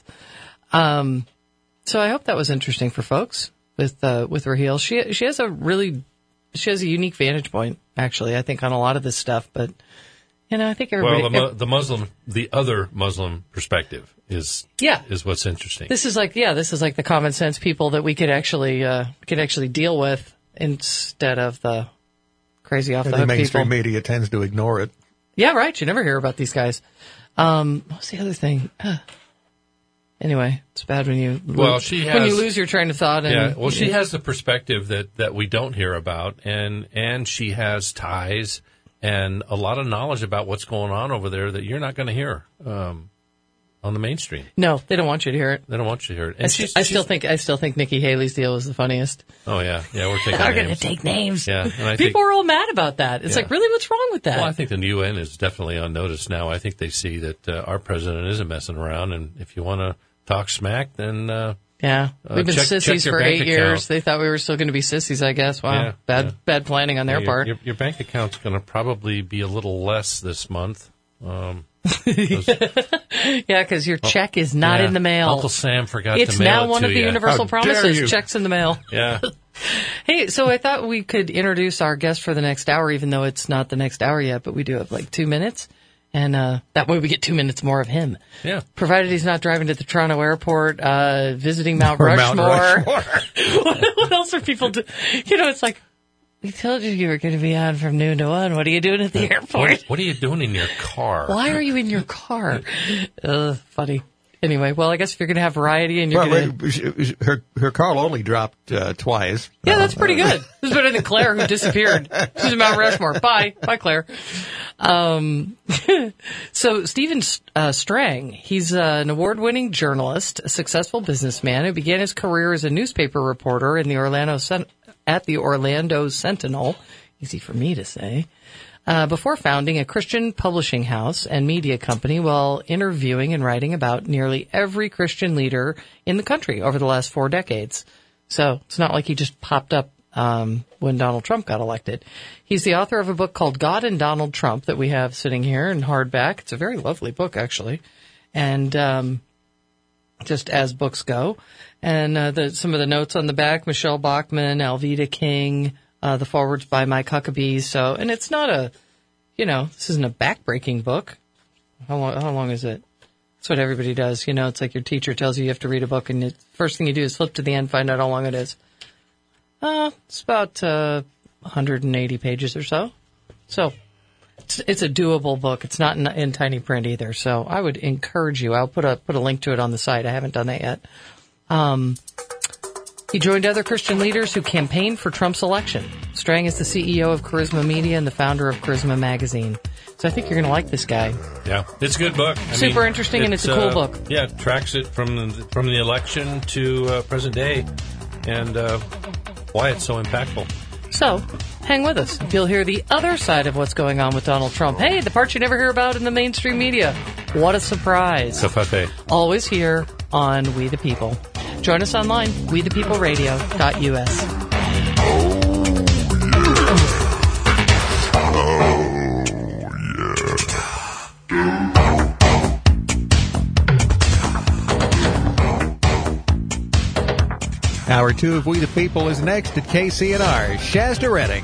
So I hope that was interesting for folks with Raheel. She has a unique vantage point, actually, I think, on a lot of this stuff, but I think everybody. Well, the other Muslim perspective is what's interesting. This is like the common sense people that we could actually deal with instead of the crazy off the The hook mainstream people. media tends to ignore it. Yeah, right. You never hear about these guys. What's the other thing? Anyway, it's bad when you lose your train of thought. She has the perspective that we don't hear about, and she has ties and a lot of knowledge about what's going on over there that you're not going to hear on the mainstream. No, they don't want you to hear it. They don't want you to hear it. And I still think Nikki Haley's deal is the funniest. Oh yeah, we're taking We're names. going to take names. Yeah, and I People think, are all mad about that. It's like, really, what's wrong with that? well, I think the UN is definitely on notice now. I think they see that our president isn't messing around, and if you want to talk smack, then we've been check sissies your for bank 8 years. account. They thought we were still going to be sissies, I guess. Wow, bad planning on their part. Your bank account's going to probably be a little less this month. Yeah, because your check is not in the mail. Uncle Sam forgot It's to mail now it one to of the you. universal How dare promises. you. Checks in the mail. Yeah. Hey, so I thought we could introduce our guest for the next hour, even though it's not the next hour yet, but we do have like 2 minutes. And that way we get 2 minutes more of him. Yeah. Provided he's not driving to the Toronto airport, visiting Mount Or Mount Rushmore. Rushmore. What else are people doing? It's like, we told you were going to be on from noon to 1. What are you doing at the airport? What are you doing in your car? Why are you in your car? Funny. Anyway, well, I guess if you're going to have variety and you're going to... Her call only dropped twice. Yeah, that's pretty good. This is better than Claire, who disappeared. She's in Mount Rushmore. Bye, Claire. So Stephen Strang, he's an award-winning journalist, a successful businessman who began his career as a newspaper reporter in the at the Orlando Sentinel. Easy for me to say. Before founding a Christian publishing house and media company while interviewing and writing about nearly every Christian leader in the country over the last 4 decades. So it's not like he just popped up when Donald Trump got elected. He's the author of a book called God and Donald Trump that we have sitting here in hardback. It's a very lovely book, actually. And just as books go. And some of the notes on the back, Michelle Bachman, Alveda King, the forwards by Mike Huckabee. So, and it's not this isn't a backbreaking book. How long is it? That's what everybody does. It's like your teacher tells you have to read a book, and the first thing you do is flip to the end, find out how long it is. It's about 180 pages or so. So, It's a doable book. It's not in tiny print either. So I would encourage you. I'll put a link to it on the site. I haven't done that yet. He joined other Christian leaders who campaigned for Trump's election. Strang is the CEO of Charisma Media and the founder of Charisma Magazine. So I think you're going to like this guy. Yeah, it's a good book. Super interesting, and it's a cool book. Yeah, it tracks it from the election to present day, and why it's so impactful. So, hang with us. You'll hear the other side of what's going on with Donald Trump. Hey, the part you never hear about in the mainstream media. What a surprise. Cafate. Always here on We the People. Join us online, wethepeopleradio.us. Hour 2 of We the People is next at KCNR. Shasta Redding.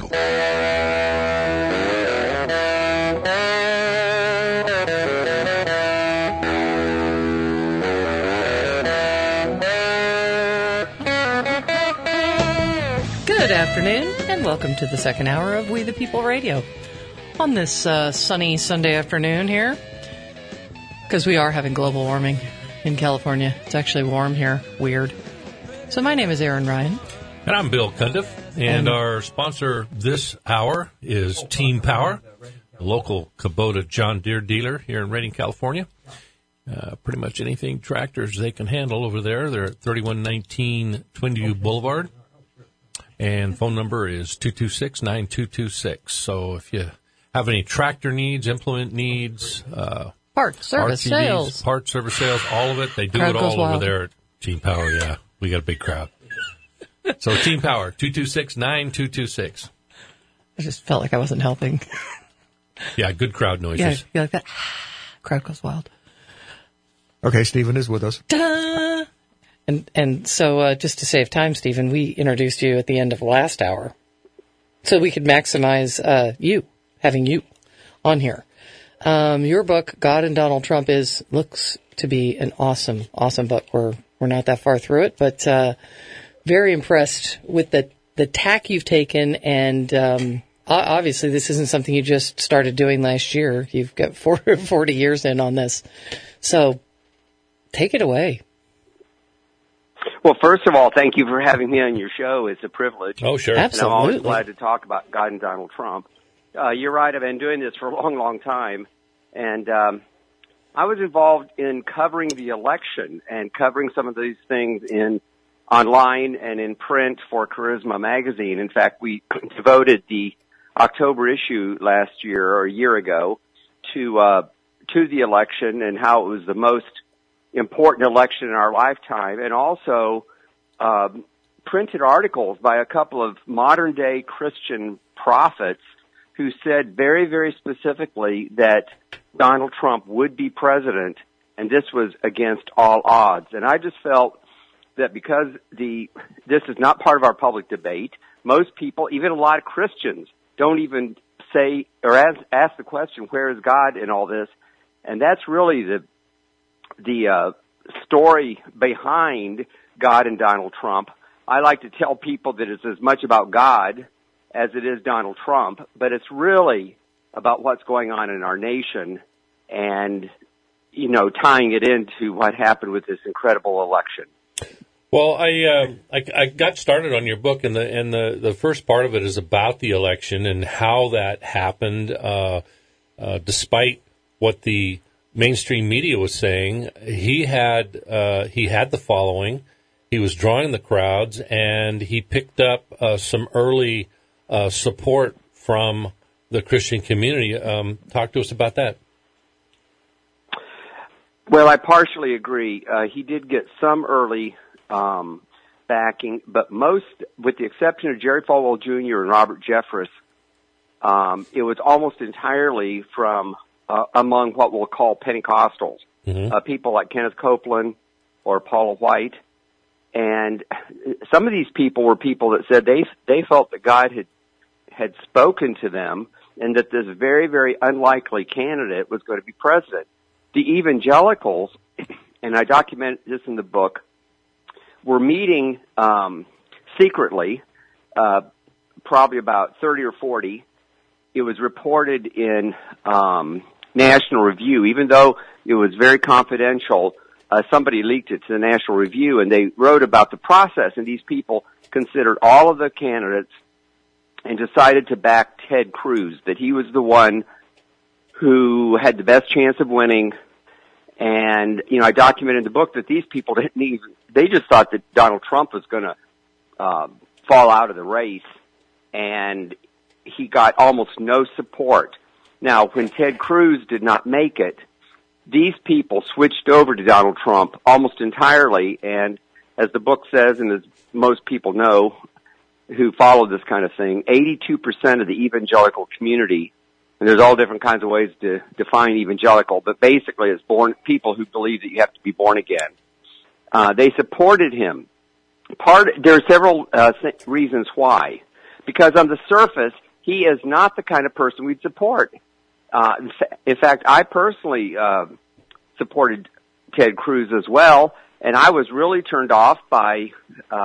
Good afternoon, and welcome to the second hour of We the People Radio. On this sunny Sunday afternoon here, because we are having global warming in California. It's actually warm here. Weird. So my name is Aaron Ryan. And I'm Bill Cundiff. And our sponsor this hour is Team Power, a local Kubota John Deere dealer here in Redding, California. Pretty much anything tractors they can handle over there. They're at 3119 Twinview Boulevard. And phone number is 226-9226. So if you have any tractor needs, implement needs, Parts, service, sales. Parts, service, sales, all of it. They do Crowd it goes all wild. over there at Team Power, yeah. We got a big crowd. So Team Power, 226-9226. I just felt like I wasn't helping. Yeah, good crowd noises. Yeah, you like that? Crowd goes wild. Okay, Stephen is with us. Ta-da! And so just to save time, Stephen, we introduced you at the end of last hour so we could maximize having you on here. Your book, God and Donald Trump, looks to be an awesome book. We're not that far through it, but very impressed with the tack you've taken. And obviously, this isn't something you just started doing last year. You've got 40 years in on this. So take it away. Well, first of all, thank you for having me on your show. It's a privilege. Oh, sure. Absolutely. And I'm always glad to talk about God and Donald Trump. You're right. I've been doing this for a long, long time. And I was involved in covering the election and covering some of these things online and in print for Charisma Magazine. In fact, we devoted the October issue last year or a year ago to the election and how it was the most important election in our lifetime, and also printed articles by a couple of modern-day Christian prophets who said very, very specifically that Donald Trump would be president, and this was against all odds. And I just felt that because this is not part of our public debate, most people, even a lot of Christians, don't even say or ask the question, where is God in all this? And that's really the story behind God and Donald Trump. I like to tell people that it's as much about God as it is Donald Trump, but it's really about what's going on in our nation and, tying it into what happened with this incredible election. Well, I got started on your book, and the first part of it is about the election and how that happened, despite what the mainstream media was saying. He had the following. He was drawing the crowds, and he picked up some early support from the Christian community. Talk to us about that. Well, I partially agree. He did get some early backing, but most, with the exception of Jerry Falwell Jr. and Robert Jeffress, it was almost entirely from among what we'll call Pentecostals, people like Kenneth Copeland or Paula White. And some of these people were people that said they felt that God had spoken to them and that this very, very unlikely candidate was going to be president. The evangelicals, and I document this in the book, were meeting secretly, probably about 30 or 40, it was reported in National Review, even though it was very confidential. Somebody leaked it to the National Review, and they wrote about the process, and these people considered all of the candidates and decided to back Ted Cruz, that he was the one who had the best chance of winning. And, I documented in the book that these people they just thought that Donald Trump was going to fall out of the race, and he got almost no support. Now, when Ted Cruz did not make it, these people switched over to Donald Trump almost entirely, and as the book says, and as most people know who follow this kind of thing, 82% of the evangelical community, and there's all different kinds of ways to define evangelical, but basically it's people who believe that you have to be born again. They supported him. There are several reasons why. Because on the surface, he is not the kind of person we'd support. In fact, I personally supported Ted Cruz as well, and I was really turned off by,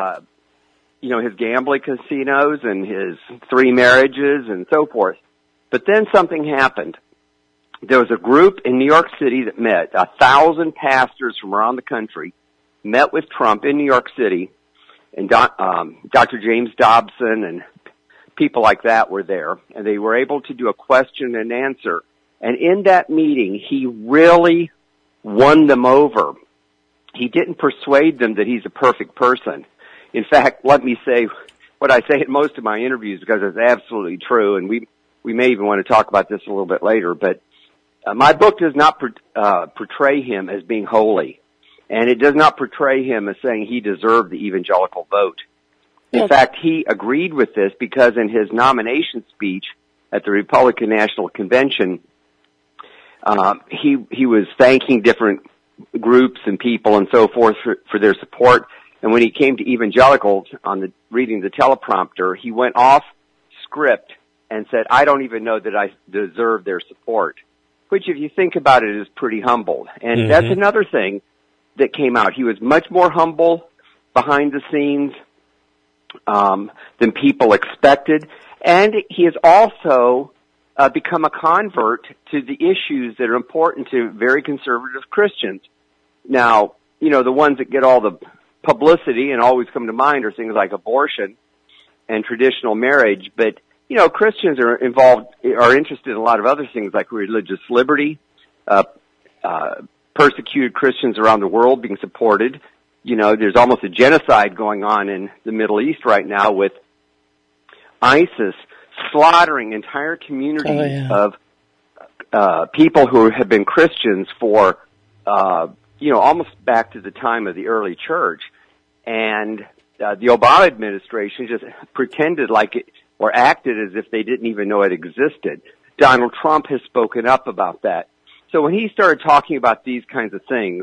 his gambling casinos and his 3 marriages and so forth. But then something happened. There was a group in New York City that met. 1,000 pastors from around the country met with Trump in New York City, and Dr. James Dobson and people like that were there, and they were able to do a question and answer. And in that meeting, he really won them over. He didn't persuade them that he's a perfect person. In fact, let me say what I say in most of my interviews, because it's absolutely true, and we may even want to talk about this a little bit later, but my book does not portray him as being holy, and it does not portray him as saying he deserved the evangelical vote. In fact, he agreed with this because in his nomination speech at the Republican National Convention, he was thanking different groups and people and so forth for their support. And when he came to evangelicals reading the teleprompter, he went off script and said, I don't even know that I deserve their support, which if you think about it is pretty humble. And that's another thing that came out. He was much more humble behind the scenes than people expected. And he has also become a convert to the issues that are important to very conservative Christians. Now, the ones that get all the publicity and always come to mind are things like abortion and traditional marriage. But, Christians are interested in a lot of other things like religious liberty, persecuted Christians around the world being supported. There's almost a genocide going on in the Middle East right now with ISIS slaughtering entire communities of people who have been Christians for, almost back to the time of the early church. And the Obama administration just pretended like it, or acted as if they didn't even know it existed. Donald Trump has spoken up about that. So when he started talking about these kinds of things,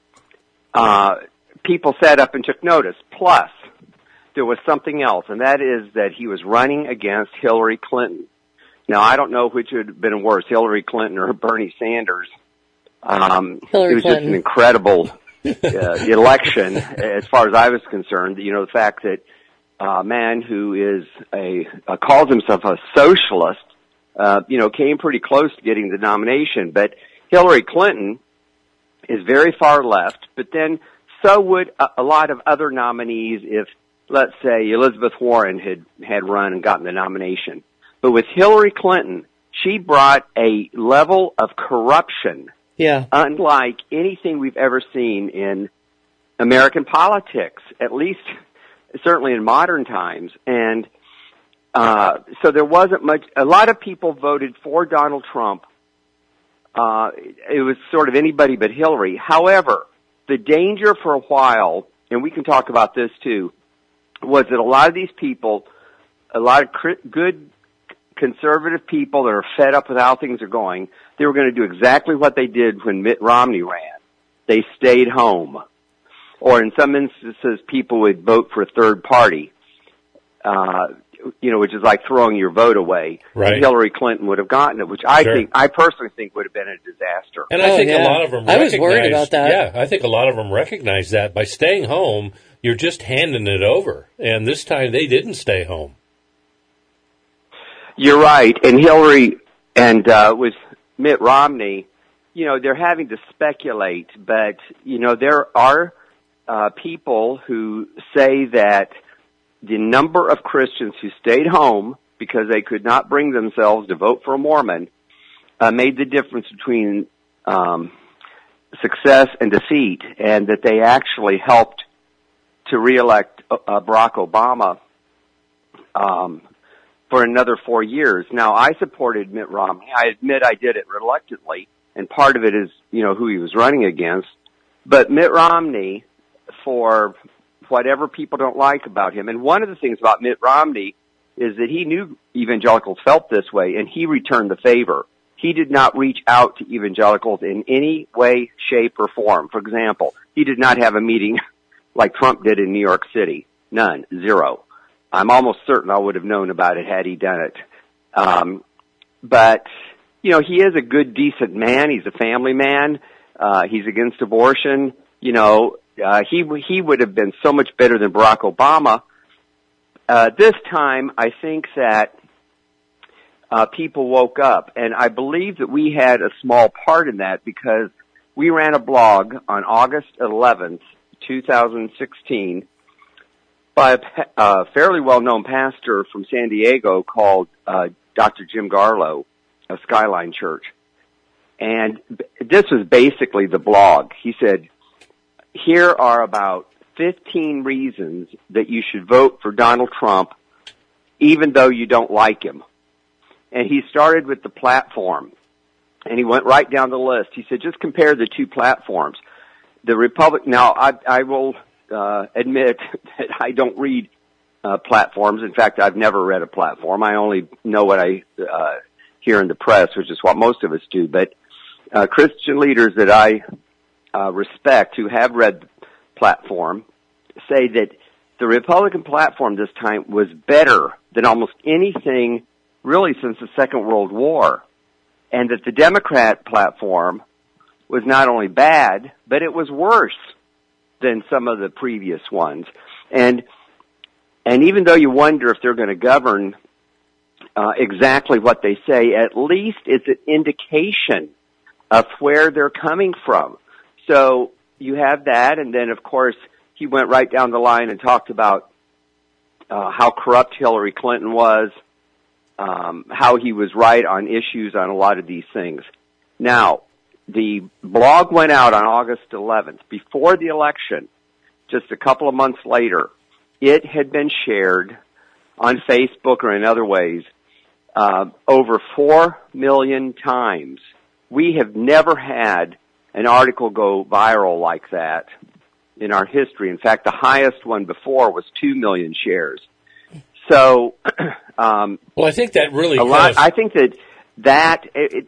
people sat up and took notice. Plus, there was something else, and that is that he was running against Hillary Clinton. Now, I don't know which would have been worse, Hillary Clinton or Bernie Sanders. It was just an incredible election as far as I was concerned. The fact that a man who is calls himself a socialist, came pretty close to getting the nomination. But Hillary Clinton is very far left, but then so would a lot of other nominees if, let's say, Elizabeth Warren had run and gotten the nomination. But with Hillary Clinton, she brought a level of corruption unlike anything we've ever seen in American politics, at least certainly in modern times. And so there wasn't much. A lot of people voted for Donald Trump. It was sort of anybody but Hillary. However, the danger for a while, and we can talk about this too, was that a lot of these people, a lot of good conservative people that are fed up with how things are going, they were going to do exactly what they did when Mitt Romney ran. They stayed home. Or in some instances, people would vote for a third party, which is like throwing your vote away. Right. And Hillary Clinton would have gotten it, which I personally think would have been a disaster. And I think a lot of them I was worried about that. Yeah, I think a lot of them recognize that by staying home, you're just handing it over. And this time they didn't stay home. You're right. And Hillary and with Mitt Romney, you know, they're having to speculate, but, you know, there are people who say that the number of Christians who stayed home because they could not bring themselves to vote for a Mormon made the difference between success and defeat, and that they actually helped to reelect Barack Obama for another 4 years. Now, I supported Mitt Romney. I admit I did it reluctantly, and part of it is, you know, who he was running against. But Mitt Romney, for whatever people don't like about him, and one of the things about Mitt Romney is that he knew evangelicals felt this way, and he returned the favor. He did not reach out to evangelicals in any way, shape, or form. For example, he did not have a meeting like Trump did in New York City. None. Zero. I'm almost certain I would have known about it had he done it. But, you know, he is a good, decent man. He's a family man. He's against abortion. You know, he would have been so much better than Barack Obama. This time, I think that people woke up, and I believe that we had a small part in that because we ran a blog on August 11th, 2016, by a fairly well-known pastor from San Diego called Dr. Jim Garlow of Skyline Church. And this was basically the blog. He said, here are about 15 reasons that you should vote for Donald Trump even though you don't like him. And he started with the platform, and he went right down the list. He said, just compare the two platforms. The Now, I will admit that I don't read platforms. In fact, I've never read a platform. I only know what I hear in the press, which is what most of us do. But Christian leaders that I respect who have read the platform say that the Republican platform this time was better than almost anything really since the Second World War, and that the Democrat platform was not only bad, but it was worse than some of the previous ones. And even though you wonder if they're going to govern exactly what they say, at least it's an indication of where they're coming from. So you have that, and then, of course, he went right down the line and talked about how corrupt Hillary Clinton was, how he was right on issues on a lot of these things. Now, the blog went out on August 11th. Before the election, just a couple of months later, it had been shared on Facebook or in other ways over 4 million times. We have never had an article go viral like that in our history. In fact, the highest one before was 2 million shares. So, well, I think that really I think that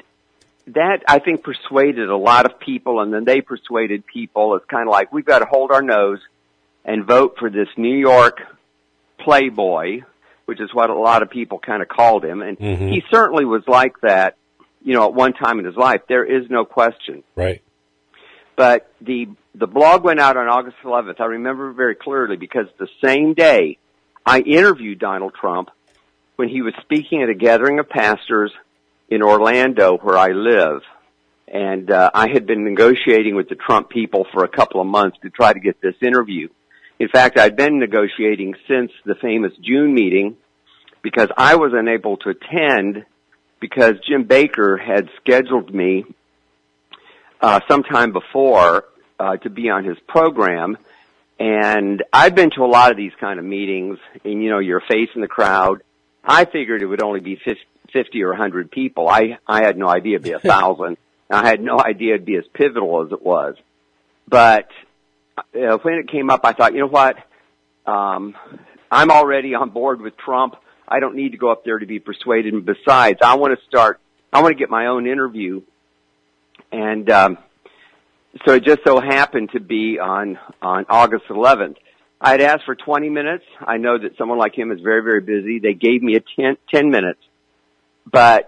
I think persuaded a lot of people, and then they persuaded people. It's kind of like we've got to hold our nose and vote for this New York playboy, which is what a lot of people kind of called him, and he certainly was like that, you know, at one time in his life. There is no question. Right. But the blog went out on August 11th. I remember very clearly because the same day I interviewed Donald Trump when he was speaking at a gathering of pastors in Orlando, where I live. And I had been negotiating with the Trump people for a couple of months to try to get this interview. In fact, I'd been negotiating since the famous June meeting because I was unable to attend because Jim Baker had scheduled me sometime before to be on his program. And I've been to a lot of these kind of meetings, and, you know, you're facing the crowd. I figured it would only be 50 or 100 people. I had no idea it'd be 1,000. I had no idea it'd be as pivotal as it was. But when it came up, I thought, you know what? I'm already on board with Trump. I don't need to go up there to be persuaded. And besides, I want to get my own interview. And so it just so happened to be on August 11th. I had asked for 20 minutes. I know that someone like him is very, very busy. They gave me 10 minutes. But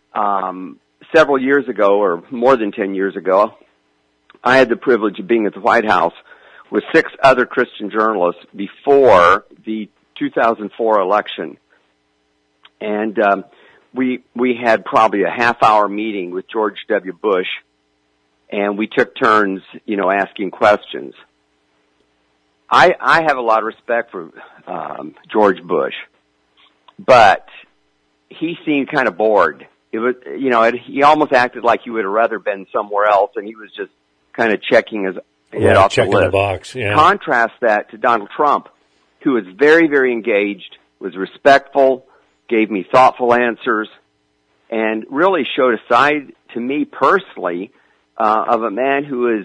several years ago, or more than 10 years ago, I had the privilege of being at the White House with 6 other Christian journalists before the 2004 election. And we had probably a half-hour meeting with George W. Bush, and we took turns, asking questions. I have a lot of respect for George Bush, but he seemed kind of bored. It was, he almost acted like he would have rather been somewhere else, and he was just kind of checking his head off the list. Checking the box, yeah. Contrast that to Donald Trump, who was very, very engaged, was respectful, gave me thoughtful answers, and really showed a side to me personally of a man who is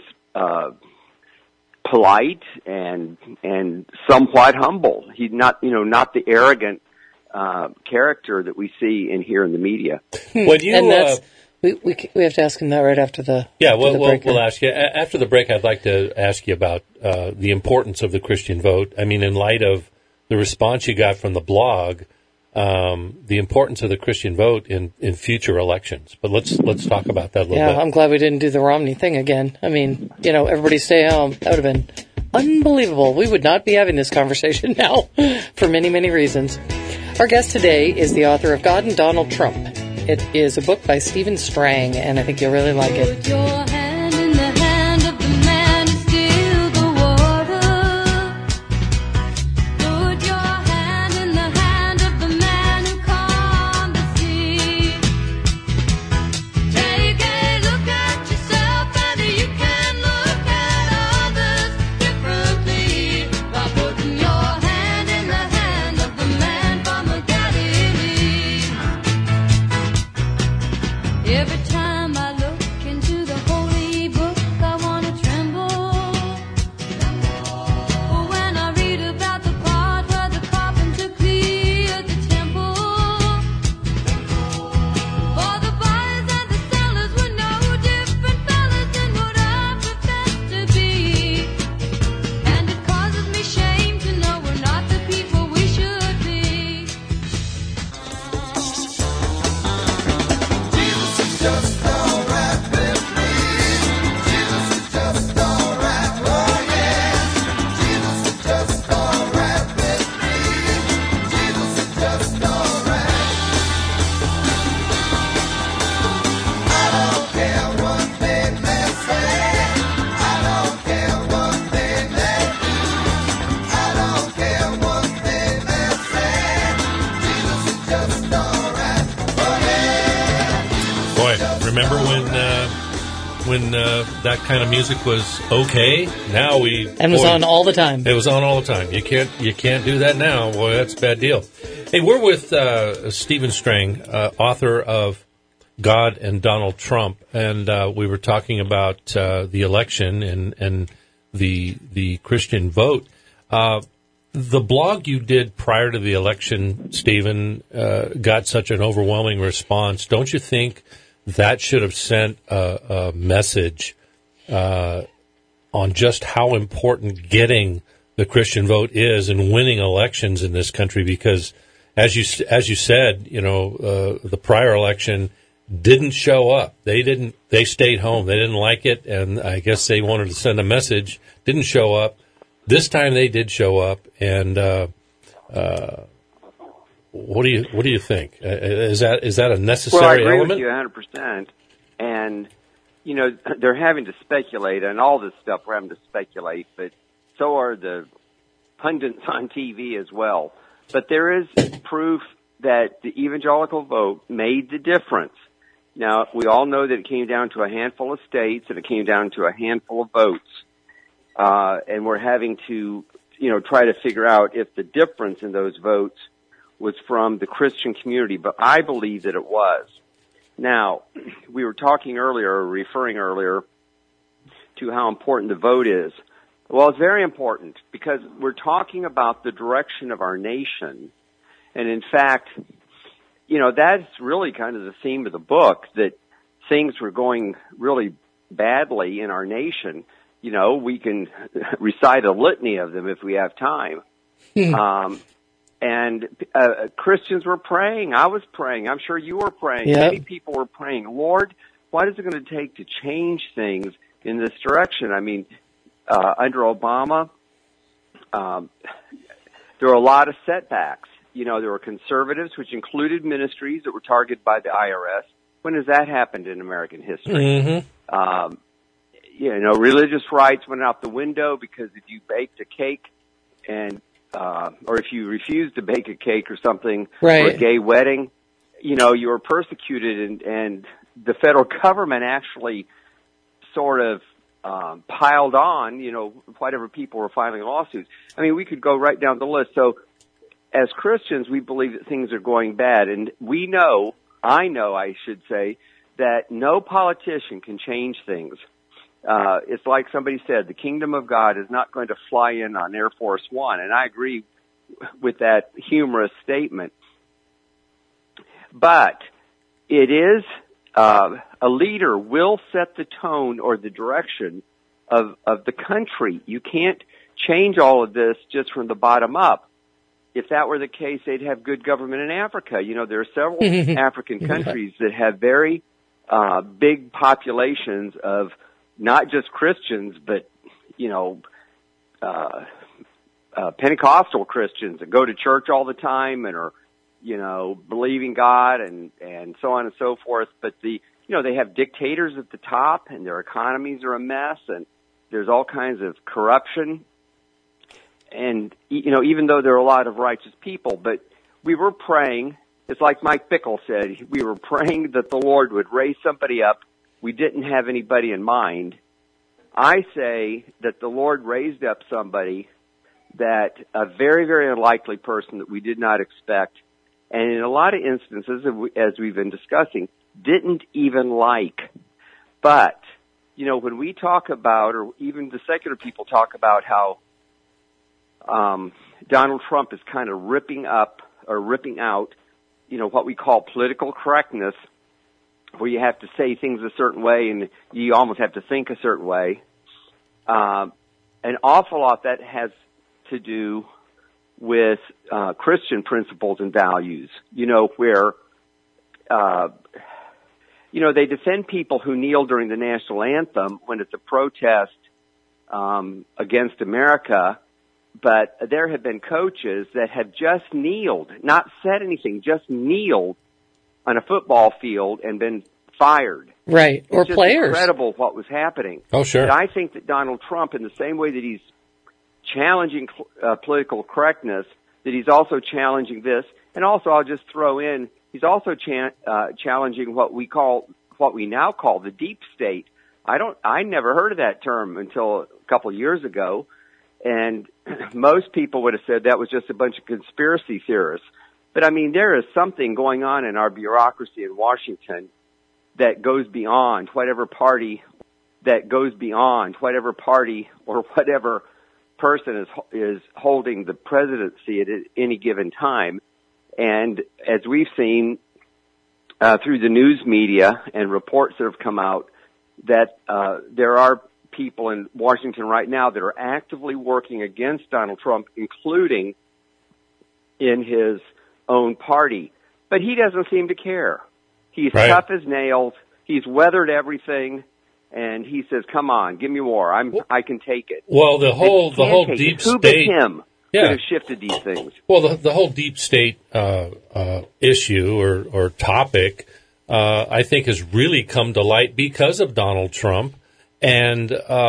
polite and somewhat humble. He's not the arrogant character that we see here in the media. When you, and that's, we have to ask him that right after the we'll ask you after the break. I'd like to ask you about the importance of the Christian vote. I mean, in light of the response you got from the blog, the importance of the Christian vote in future elections. But let's talk about that a little bit. Yeah, I'm glad we didn't do the Romney thing again. I mean, everybody stay home. That would have been unbelievable. We would not be having this conversation now for many, many reasons. Our guest today is the author of God and Donald Trump. It is a book by Stephen Strang, and I think you'll really like it. Put your hand in the hand of the man who still the water. Put your hand in the hand of the man who calmed the sea. Take a look at yourself and you can look at others differently by putting your hand in the hand of the man from the Galilee. Every time I look into the holy book, I want to tremble. When I read about the part where the carpenter cleared the temple. For the buyers and the sellers were no different fellas than what I profess to be. And it causes me shame to know we're not the people we should be. Boy, remember when that kind of music was okay? Now And was on all the time. It was on all the time. You can't do that now. Boy, that's a bad deal. Hey, we're with Stephen Strang, author of God and Donald Trump, and we were talking about the election and the Christian vote. The blog you did prior to the election, Stephen, got such an overwhelming response. Don't you think that should have sent a message on just how important getting the Christian vote is and winning elections in this country? Because as you said, the prior election didn't show up. They stayed home. They didn't like it, and I guess they wanted to send a message. Didn't show up. This time they did show up, and what do you think? Is that a necessary well, I agree element? with you 100%. And they're having to speculate, and all this stuff we're having to speculate, but so are the pundits on TV as well. But there is proof that the evangelical vote made the difference. Now, we all know that it came down to a handful of states, and it came down to a handful of votes. And we're having to, try to figure out if the difference in those votes was from the Christian community, but I believe that it was. Now, we were referring earlier to how important the vote is. Well, it's very important because we're talking about the direction of our nation. And in fact, that's really kind of the theme of the book, that things were going really badly in our nation. We can recite a litany of them if we have time. And Christians were praying. I was praying. I'm sure you were praying. Yep. Many people were praying, Lord, what is it going to take to change things in this direction? I mean, under Obama, there were a lot of setbacks. There were conservatives, which included ministries that were targeted by the IRS. When has that happened in American history? Mm-hmm. Religious rights went out the window because if you baked a cake or if you refused to bake a cake or something for a gay wedding, you were persecuted, and the federal government actually sort of piled on, whatever people were filing lawsuits. I mean, we could go right down the list. So as Christians, we believe that things are going bad, and I should say, that no politician can change things. It's like somebody said, the kingdom of God is not going to fly in on Air Force One, and I agree with that humorous statement. But it is, a leader will set the tone or the direction of the country. You can't change all of this just from the bottom up. If that were the case, they'd have good government in Africa. There are several African countries that have very big populations of not just Christians, but, Pentecostal Christians that go to church all the time and are, believing God and so on and so forth. But they have dictators at the top and their economies are a mess and there's all kinds of corruption. And, even though there are a lot of righteous people, but we were praying, it's like Mike Bickle said, we were praying that the Lord would raise somebody up. We didn't have anybody in mind. I say that the Lord raised up somebody that a very, very unlikely person that we did not expect. And in a lot of instances, as we've been discussing, didn't even like. But, when we talk about, or even the secular people talk about how Donald Trump is kind of ripping out, what we call political correctness, where you have to say things a certain way and you almost have to think a certain way. An awful lot that has to do with Christian principles and values, where they defend people who kneel during the national anthem when it's a protest against America. But there have been coaches that have just kneeled, not said anything, just kneeled on a football field and been fired. Right. Or it's just players. Incredible what was happening. Oh, sure. But I think that Donald Trump, in the same way that he's challenging political correctness, that he's also challenging this. And also, I'll just throw in, he's also challenging what we now call the deep state. I never heard of that term until a couple of years ago. And most people would have said that was just a bunch of conspiracy theorists. But I mean, there is something going on in our bureaucracy in Washington that goes beyond whatever party or whatever person is holding the presidency at any given time. And as we've seen through the news media and reports that have come out, that there are people in Washington right now that are actively working against Donald Trump, including in his own party. But he doesn't seem to care. He's tough as nails. He's weathered everything. And he says, "Come on, give me more. I can take it." Well, the whole deep state. Who but him could have shifted these things? Well, the whole deep state issue or topic, I think, has really come to light because of Donald Trump, and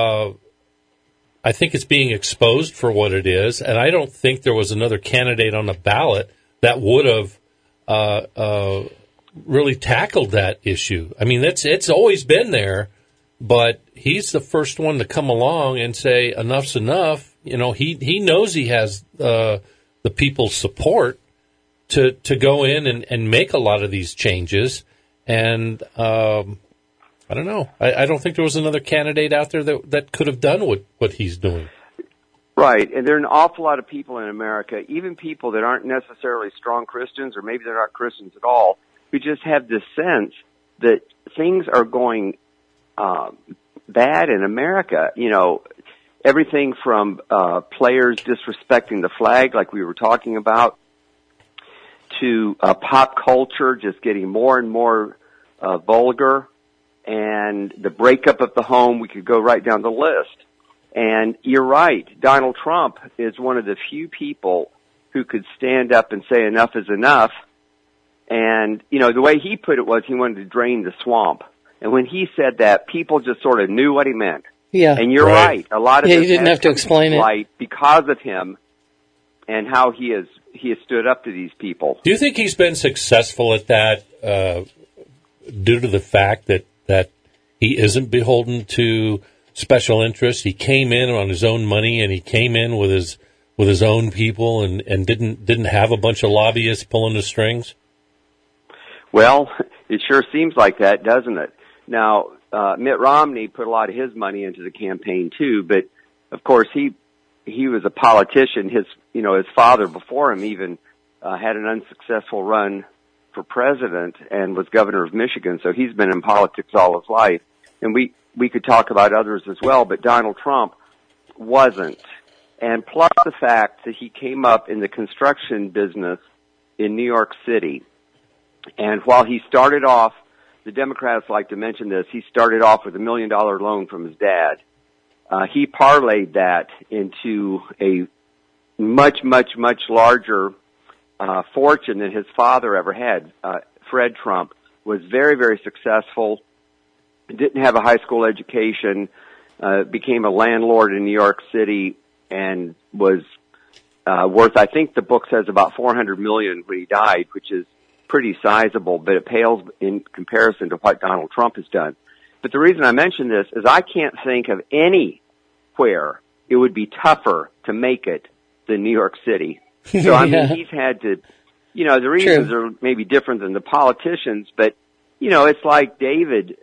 I think it's being exposed for what it is. And I don't think there was another candidate on the ballot that would have really tackled that issue. I mean, it's always been there. But he's the first one to come along and say enough's enough. He knows he has the people's support to go in and make a lot of these changes. And I don't know. I don't think there was another candidate out there that could have done what he's doing. Right. And there are an awful lot of people in America, even people that aren't necessarily strong Christians, or maybe they're not Christians at all, who just have this sense that things are going bad in America. Everything from players disrespecting the flag, like we were talking about, to pop culture just getting more and more vulgar, and the breakup of the home. We could go right down the list. And you're right, Donald Trump is one of the few people who could stand up and say enough is enough. And, you know, the way he put it was he wanted to drain the swamp. And when he said that, people just sort of knew what he meant. Yeah. And you're right. A lot of Yeah, this you didn't has have to come explain it. light because of him and how he has stood up to these people. Do you think he's been successful at that due to the fact that he isn't beholden to special interests? He came in on his own money, and he came in with his own people, and didn't have a bunch of lobbyists pulling the strings. Well, it sure seems like that, doesn't it? Now, Mitt Romney put a lot of his money into the campaign too, but of course he was a politician. His father before him even had an unsuccessful run for president and was governor of Michigan, so he's been in politics all his life. And we could talk about others as well, but Donald Trump wasn't. And plus the fact that he came up in the construction business in New York City. And while he started off, the Democrats like to mention this, he started off with $1 million loan from his dad. He parlayed that into a much, much, much larger fortune than his father ever had. Fred Trump was very, very successful, didn't have a high school education, became a landlord in New York City, and was worth, I think the book says, about $400 million when he died, which is pretty sizable, but it pales in comparison to what Donald Trump has done. But the reason I mention this is I can't think of anywhere it would be tougher to make it than New York City. So, I mean, he's had to, the reasons are maybe different than the politicians, but, it's like David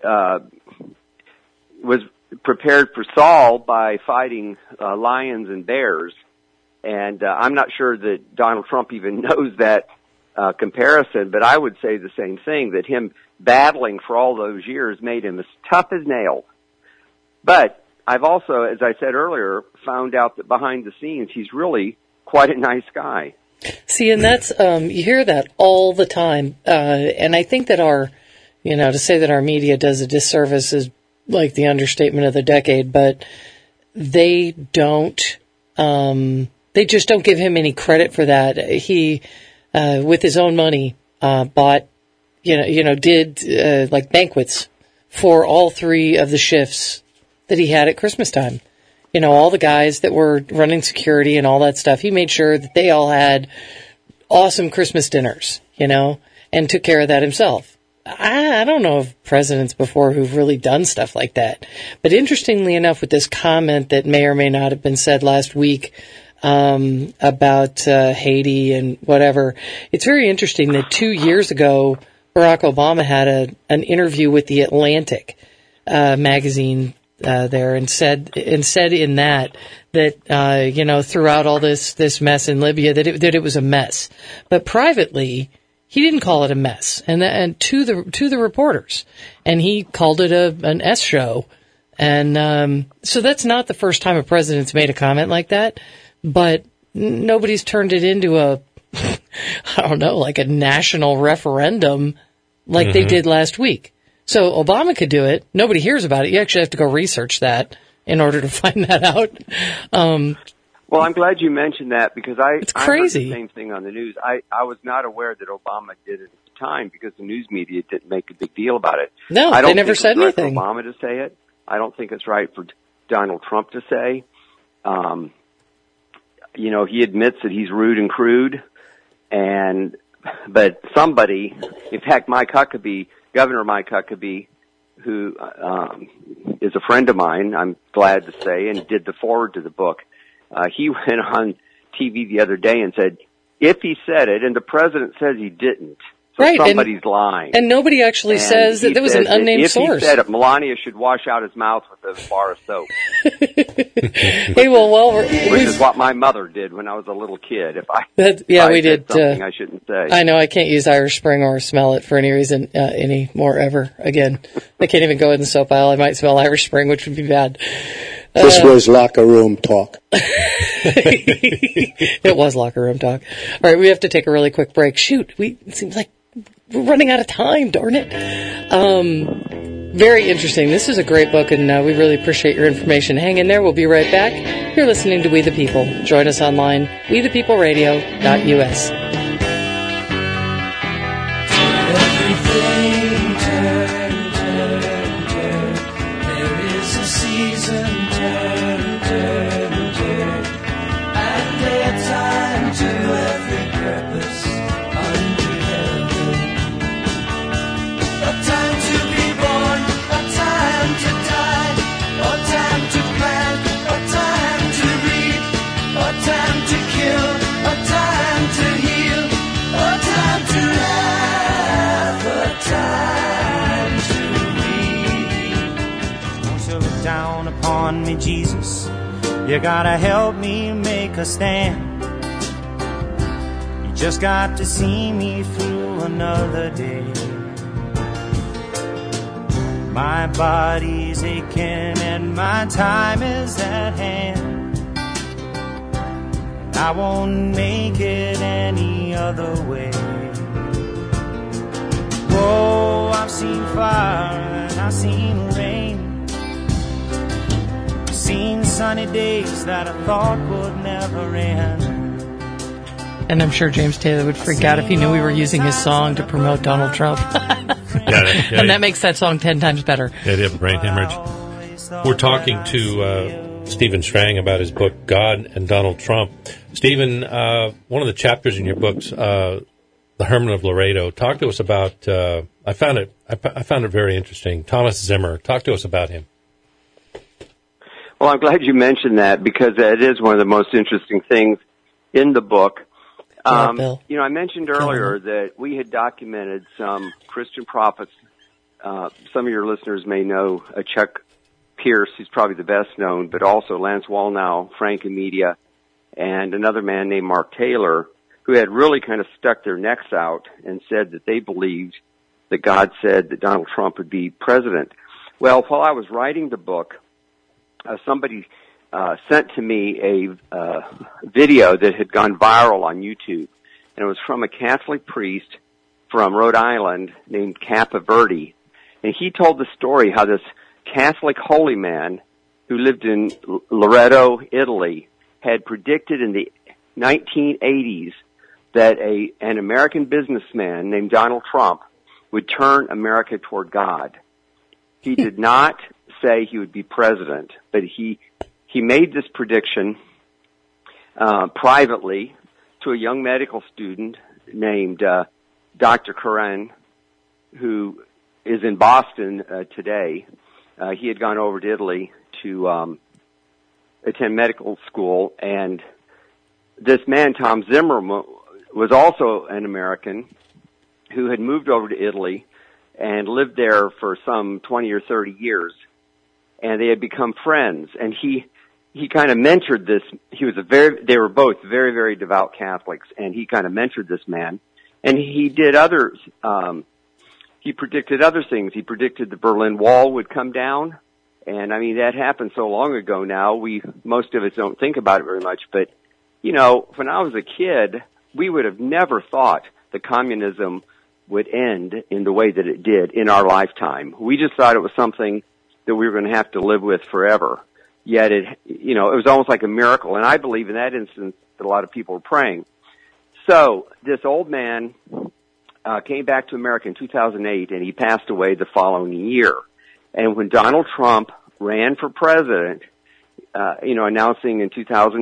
was prepared for Saul by fighting lions and bears. And I'm not sure that Donald Trump even knows that comparison, but I would say the same thing, that him battling for all those years made him as tough as nails. But I've also, as I said earlier, found out that behind the scenes, he's really quite a nice guy. See, and that's, you hear that all the time. And I think that to say that our media does a disservice is like the understatement of the decade, but they just don't give him any credit for that. He, with his own money, bought, did like banquets for all three of the shifts that he had at Christmas time. All the guys that were running security and all that stuff, he made sure that they all had awesome Christmas dinners, and took care of that himself. I don't know of presidents before who've really done stuff like that. But interestingly enough, with this comment that may or may not have been said last week, about Haiti and whatever. It's very interesting that 2 years ago, Barack Obama had an interview with the Atlantic magazine there, and said in that throughout all this mess in Libya that it was a mess, but privately he didn't call it a mess, and to the reporters, and he called it an S show, and so that's not the first time a president's made a comment like that. But nobody's turned it into like a national referendum like they did last week. So Obama could do it. Nobody hears about it. You actually have to go research that in order to find that out. Well, I'm glad you mentioned that because it's crazy. I heard the same thing on the news. I was not aware that Obama did it at the time because the news media didn't make a big deal about it. No, they never said anything. I don't think it's right for Obama to say it. I don't think it's right for Donald Trump to say. He admits that he's rude and crude, but somebody, in fact, Governor Mike Huckabee, who is a friend of mine, I'm glad to say, and did the forward to the book, he went on TV the other day and said, if he said it, and the president says he didn't, so right, somebody's lying. And nobody actually says that there was an unnamed source. If he said it, Melania should wash out his mouth with a bar of soap. Hey, which is what my mother did when I was a little kid. We did something I shouldn't say. I know I can't use Irish Spring or smell it for any reason anymore ever again. I can't even go in the soap aisle. I might smell Irish Spring, which would be bad. This was locker room talk. It was locker room talk. All right, we have to take a really quick break. Shoot, it seems like we're running out of time, darn it. Very interesting. This is a great book, and we really appreciate your information. Hang in there. We'll be right back. You're listening to We the People. Join us online, wethepeopleradio.us. Everything turn, turn, turn. There is a season, turn, turn, turn. And a time to every purpose under heaven. A time to be born, a time to die, a time to plant, a time to reap, a time to kill, a time to heal, a time to laugh, a time to weep. Don't you look down upon me, Jesus. You gotta help me make a stand. You just got to see me through another day. My body's aching and my time is at hand. And I won't make it any other way. Oh, I've seen fire and I've seen rain. Seen sunny days that I thought would never end. And I'm sure James Taylor would freak out if he knew we were using his song to promote Donald Trump. And that makes that song 10 times better. Yeah, they have brain hemorrhage. We're talking to Stephen Strang about his book, God and Donald Trump. Stephen, one of the chapters in your books, The Hermit of Laredo, talk to us about, I found it very interesting. Thomas Zimmer, talk to us about him. Well, I'm glad you mentioned that because it is one of the most interesting things in the book. Bill. You know, I mentioned earlier that we had documented some Christian prophets. Some of your listeners may know Chuck Pierce, who's probably the best known, but also Lance Wallnau, Frank Amedia, and another man named Mark Taylor, who had really kind of stuck their necks out and said that they believed that God said that Donald Trump would be president. Well, while I was writing the book, somebody sent to me a video that had gone viral on YouTube, and it was from a Catholic priest from Rhode Island named Capiverde, and he told the story how this Catholic holy man who lived in Loreto, Italy, had predicted in the 1980s that an American businessman named Donald Trump would turn America toward God. He did not say he would be president, but he made this prediction privately to a young medical student named Dr. Curran, who is in Boston today. He had gone over to Italy to attend medical school, and this man, Tom Zimmer, was also an American who had moved over to Italy and lived there for some 20 or 30 years, and they had become friends, and he kind of mentored this. They were both very, very devout Catholics, and he kind of mentored this man, and he did others. He predicted other things. He predicted the Berlin Wall would come down, and I mean, that happened so long ago now, most of us don't think about it very much, but you know, when I was a kid, we would have never thought that communism would end in the way that it did in our lifetime. We just thought it was something that we were going to have to live with forever. Yet it was almost like a miracle. And I believe in that instance that a lot of people were praying. So this old man came back to America in 2008, and he passed away the following year. And when Donald Trump ran for president, announcing in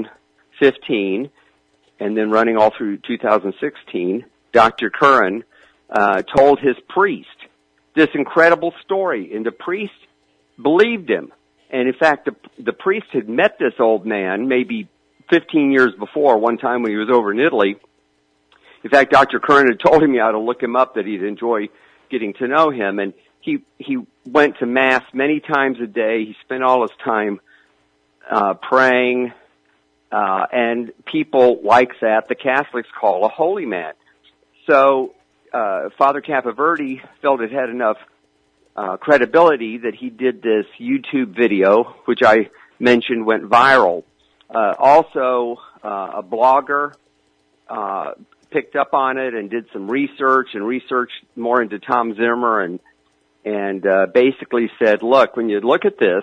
2015 and then running all through 2016, Dr. Curran told his priest this incredible story, and the priest believed him. And in fact, the priest had met this old man maybe 15 years before, one time when he was over in Italy. In fact, Dr. Curran had told him how to look him up, that he'd enjoy getting to know him. And he went to Mass many times a day. He spent all his time praying. And people like that, the Catholics call a holy man. So Father Capiverde felt it had enough credibility that he did this YouTube video, which I mentioned went viral. Also, a blogger picked up on it and did some research and researched more into Tom Zimmer and and basically said, look, when you look at this,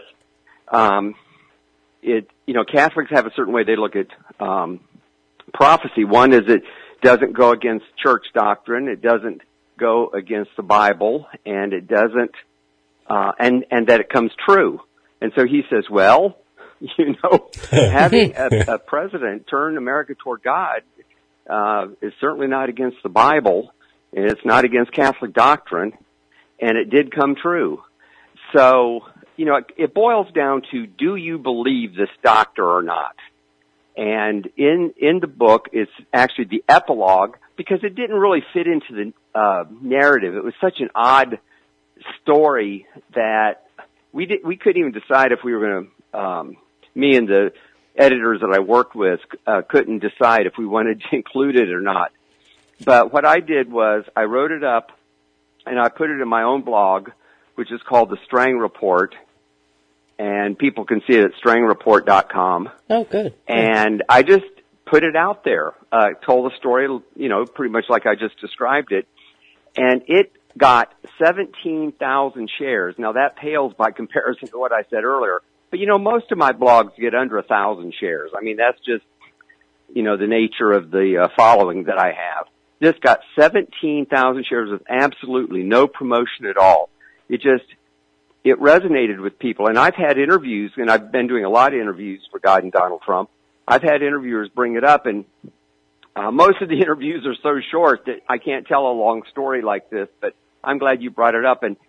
Catholics have a certain way they look at prophecy. One is it doesn't go against church doctrine, it doesn't go against the Bible, and it doesn't, and that it comes true. And so he says, well, having a president turn America toward God is certainly not against the Bible, and it's not against Catholic doctrine, and it did come true. So, it boils down to, do you believe this doctor or not? And in the book, it's actually the epilogue, because it didn't really fit into the narrative. It was such an odd story that we couldn't even decide if we were going to, me and the editors that I worked with couldn't decide if we wanted to include it or not. But what I did was I wrote it up and I put it in my own blog, which is called The Strang Report, and people can see it at strangreport.com. Oh, good. And I just put it out there, told the story, pretty much like I just described it, and it got 17,000 shares. Now that pales by comparison to what I said earlier, but most of my blogs get under 1,000 shares. I mean, that's just, the nature of the following that I have. This got 17,000 shares with absolutely no promotion at all. It resonated with people. And I've had interviews, and I've been doing a lot of interviews for God and Donald Trump. I've had interviewers bring it up, and most of the interviews are so short that I can't tell a long story like this, but I'm glad you brought it up. And,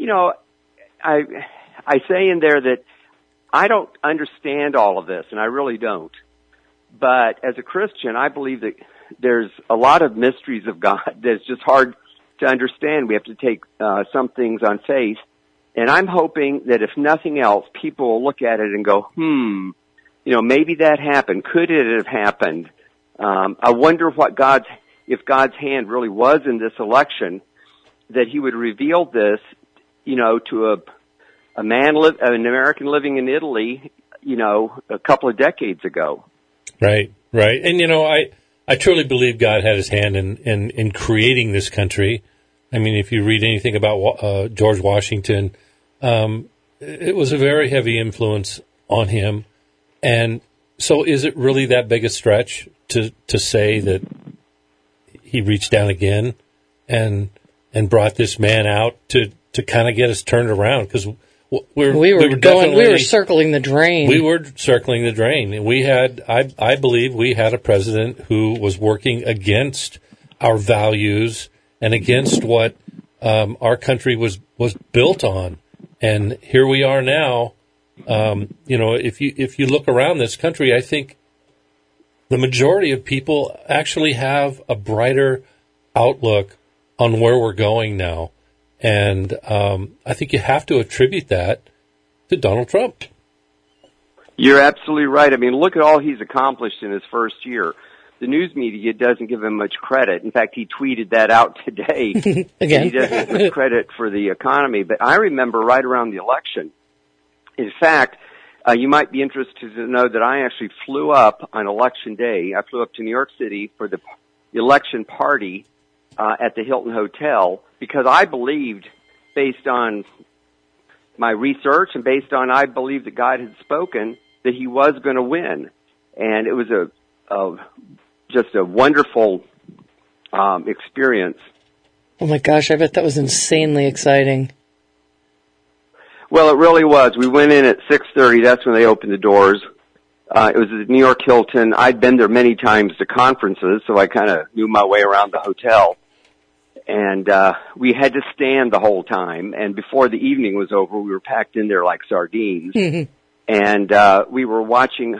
I say in there that I don't understand all of this, and I really don't. But as a Christian, I believe that there's a lot of mysteries of God that's just hard to understand. We have to take some things on faith. And I'm hoping that if nothing else, people will look at it and go, maybe that happened. Could it have happened? I wonder if God's hand really was in this election, that he would reveal this, to an American living in Italy, a couple of decades ago. Right. And, I truly believe God had his hand in creating this country. I mean, if you read anything about George Washington, it was a very heavy influence on him. And so is it really that big a stretch to say that he reached down again and brought this man out to kind of get us turned around? Because we were circling the drain. We were circling the drain. We had, I believe, we had a president who was working against our values and against what our country was built on. And here we are now. If you look around this country, I think the majority of people actually have a brighter outlook on where we're going now. And I think you have to attribute that to Donald Trump. You're absolutely right. I mean, look at all he's accomplished in his first year. The news media doesn't give him much credit. In fact, he tweeted that out today. Again. He doesn't give credit for the economy. But I remember right around the election. In fact, you might be interested to know that I actually flew up on election day. I flew up to New York City for the election party at the Hilton Hotel, because I believed, based on my research and based on I believed that God had spoken, that he was going to win. And it was just a wonderful experience. Oh my gosh, I bet that was insanely exciting. Well, it really was. We went in at 6:30. That's when they opened the doors. It was at New York Hilton. I'd been there many times to conferences, so I kind of knew my way around the hotel. And we had to stand the whole time. And before the evening was over, we were packed in there like sardines. And we were watching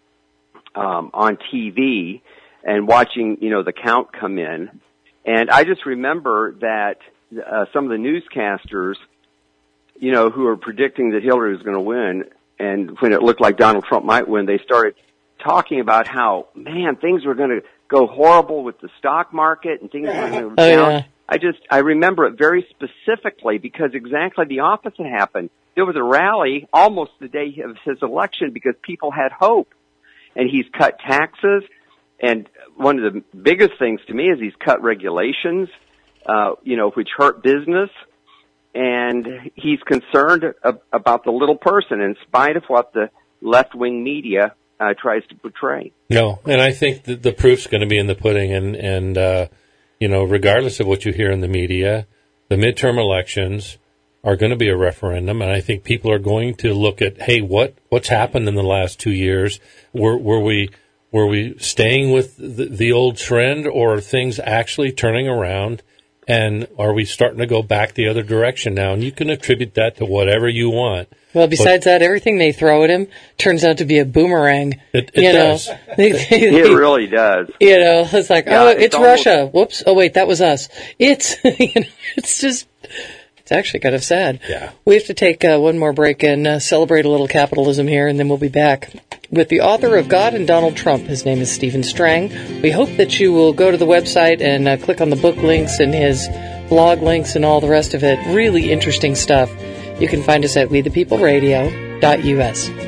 on TV and watching, the count come in. And I just remember that some of the newscasters, who were predicting that Hillary was going to win, and when it looked like Donald Trump might win, they started talking about how, man, things were going to go horrible with the stock market and things were going to go down. Yeah. I remember it very specifically because exactly the opposite happened. There was a rally almost the day of his election because people had hope. And he's cut taxes. And one of the biggest things to me is he's cut regulations, which hurt business. and he's concerned about the little person in spite of what the left-wing media tries to portray. No, and I think that the proof's going to be in the pudding, and regardless of what you hear in the media, the midterm elections are going to be a referendum, and I think people are going to look at, hey, what's happened in the last 2 years? Were we staying with the old trend, or are things actually turning around? And are we starting to go back the other direction now? And you can attribute that to whatever you want. Well, besides that, everything they throw at him turns out to be a boomerang. It does. It really does. It's like, it's Russia. Whoops. Oh, wait, that was us. It's, it's just, it's actually kind of sad. Yeah. We have to take one more break and celebrate a little capitalism here, and then we'll be back with the author of God and Donald Trump. His name is Stephen Strang. We hope that you will go to the website and click on the book links and his blog links and all the rest of it. Really interesting stuff. You can find us at wethepeopleradio.us.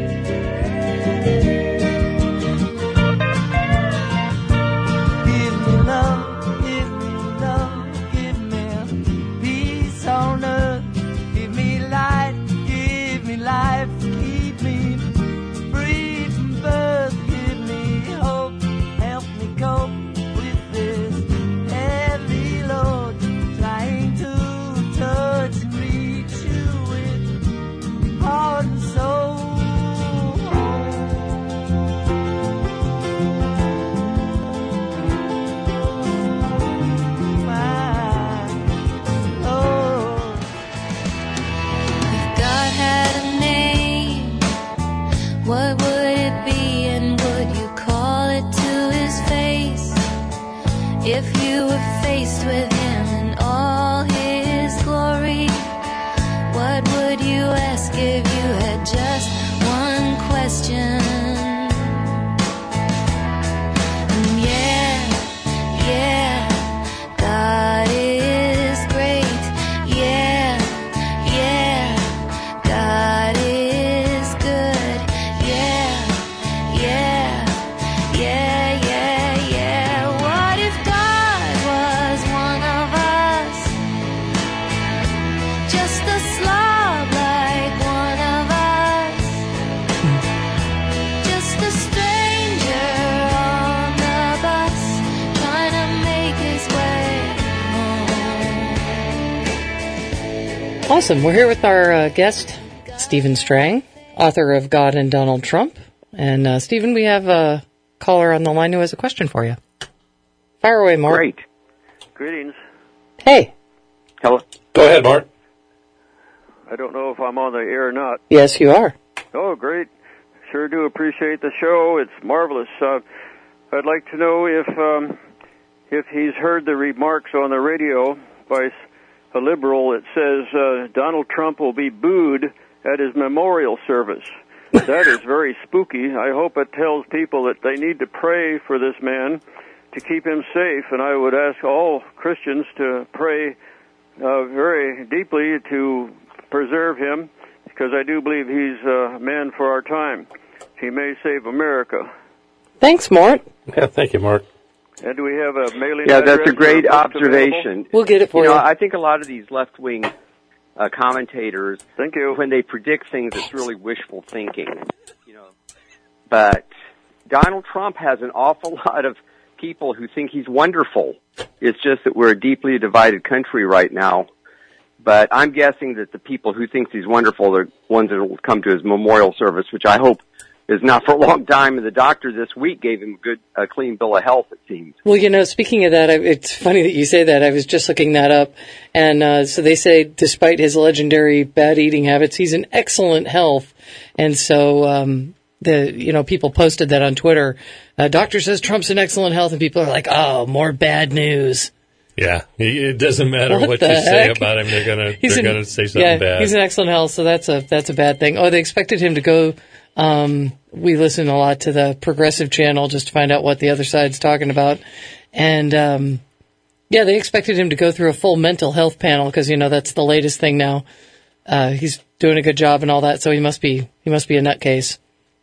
Awesome. We're here with our guest, Stephen Strang, author of God and Donald Trump. And, Stephen, we have a caller on the line who has a question for you. Fire away, Mark. Great. Greetings. Hey. Hello. Go ahead, Mark. I don't know if I'm on the air or not. Yes, you are. Oh, great. Sure do appreciate the show. It's marvelous. I'd like to know if he's heard the remarks on the radio by a liberal that says Donald Trump will be booed at his memorial service. That is very spooky. I hope it tells people that they need to pray for this man to keep him safe, and I would ask all Christians to pray very deeply to preserve him, because I do believe he's a man for our time. He may save America. Thanks, Mort. Yeah, thank you, Mark. And do we have a mailing Yeah, address? that's a great observation. We'll get it for you. I think a lot of these left-wing commentators, thank you, when they predict things, it's really wishful thinking. But Donald Trump has an awful lot of people who think he's wonderful. It's just that we're a deeply divided country right now. But I'm guessing that the people who think he's wonderful are ones that will come to his memorial service, which I hope is not for a long time. And the doctor this week gave him a clean bill of health, it seems. Well, speaking of that, it's funny that you say that. I was just looking that up. And so they say, despite his legendary bad eating habits, he's in excellent health. And so people posted that on Twitter. Doctor says Trump's in excellent health, and people are like, oh, more bad news. Yeah, it doesn't matter what you say about him; they're gonna say something bad. He's in excellent health, so that's a bad thing. Oh, they expected him to go. We listen a lot to the Progressive Channel just to find out what the other side's talking about, and they expected him to go through a full mental health panel because that's the latest thing now. He's doing a good job and all that, so he must be a nutcase.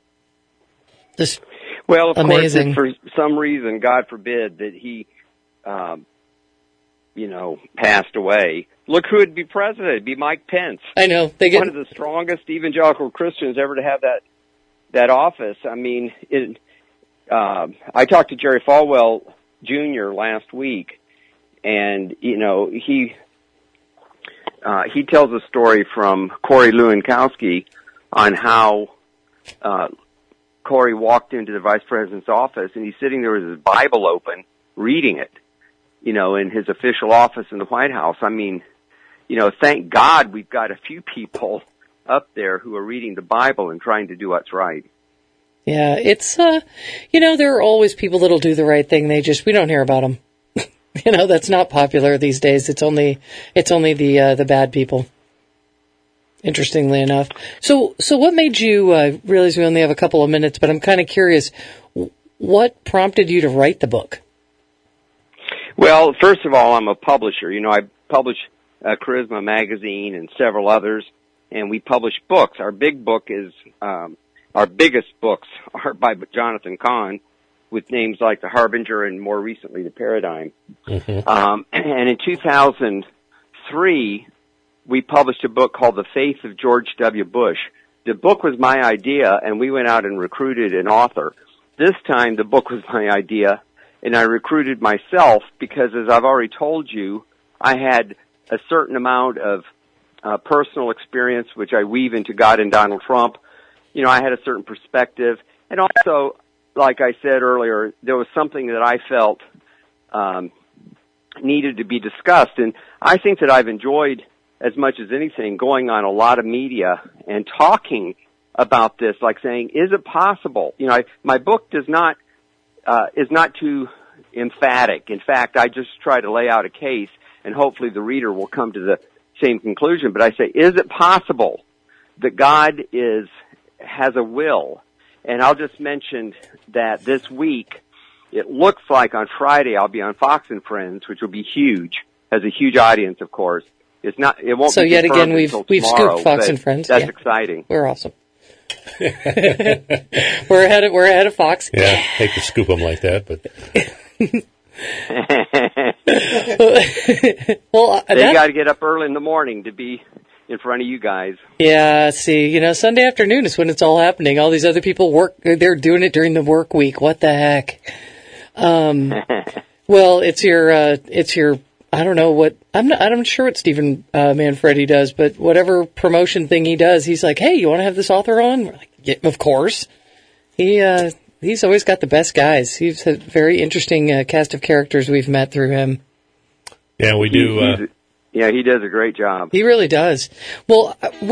Just well, of amazing. course, if for some reason, God forbid, that he passed away, look who would be president. It'd be Mike Pence. I know. They get one of the strongest evangelical Christians ever to have that office. I mean, I talked to Jerry Falwell Jr. last week, and he tells a story from Corey Lewandowski on how Corey walked into the vice president's office, and he's sitting there with his Bible open, reading it, in his official office in the White House. I mean, thank God we've got a few people up there who are reading the Bible and trying to do what's right. Yeah, it's, there are always people that'll do the right thing. We don't hear about them. That's not popular these days. It's only the bad people. Interestingly enough. So what made you, I realize we only have a couple of minutes, but I'm kind of curious, what prompted you to write the book? Well, first of all, I'm a publisher. I publish Charisma Magazine and several others, and we publish books. Our big book is, our biggest books are by Jonathan Cahn, with names like The Harbinger and more recently The Paradigm. Mm-hmm. And in 2003, we published a book called The Faith of George W. Bush. The book was my idea, and we went out and recruited an author. This time, the book was my idea, and I recruited myself because, as I've already told you, I had a certain amount of personal experience, which I weave into God and Donald Trump. I had a certain perspective, and also, like I said earlier, there was something that I felt needed to be discussed, and I think that I've enjoyed, as much as anything, going on a lot of media and talking about this, like saying, is it possible? My book is not too emphatic. In fact, I just try to lay out a case, and hopefully the reader will come to the same conclusion. But I say, is it possible that God has a will? And I'll just mention that this week, it looks like on Friday I'll be on Fox and Friends, which will be huge, has a huge audience, of course. It won't so be yet again we've tomorrow, scooped Fox and Friends. That's exciting. We're awesome. we're ahead of Fox. Yeah, hate to scoop them like that, but well, they got to get up early in the morning to be in front of you guys. Yeah, see, Sunday afternoon is when it's all happening. All these other people they're doing it during the work week. What the heck? Well, it's your. I don't know what I'm sure what Stephen Manfredi does, but whatever promotion thing he does, he's like, "Hey, you want to have this author on?" We're like, "Yeah, of course." He's always got the best guys. He's a very interesting cast of characters we've met through him. Yeah, we do. He does a great job. He really does. Well,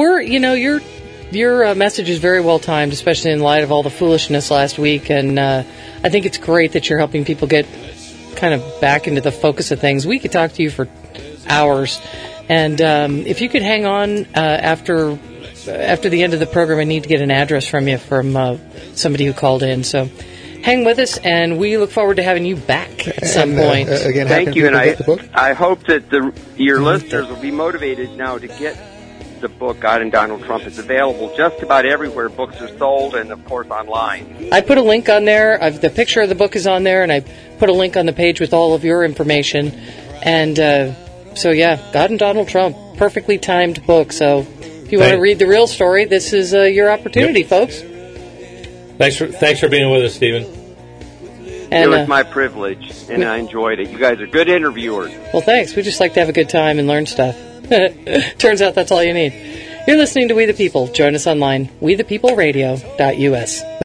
your message is very well timed, especially in light of all the foolishness last week, and I think it's great that you're helping people get kind of back into the focus of things. We could talk to you for hours, and if you could hang on after the end of the program, I need to get an address from you from somebody who called in. So hang with us, and we look forward to having you back at some point. Again, thank you, and I hope that your listeners will be motivated now to get the book, God and Donald Trump. Is available just about everywhere books are sold, and of course online. I put a link on there. The picture of the book is on there, and I put a link on the page with all of your information. And so, yeah, God and Donald Trump, perfectly timed book. So if you want to read the real story, this is your opportunity, folks. Thanks for being with us, Stephen. And, it was my privilege, and I enjoyed it. You guys are good interviewers. Well, thanks. We just like to have a good time and learn stuff. Turns out that's all you need. You're listening to We the People. Join us online, wethepeopleradio.us.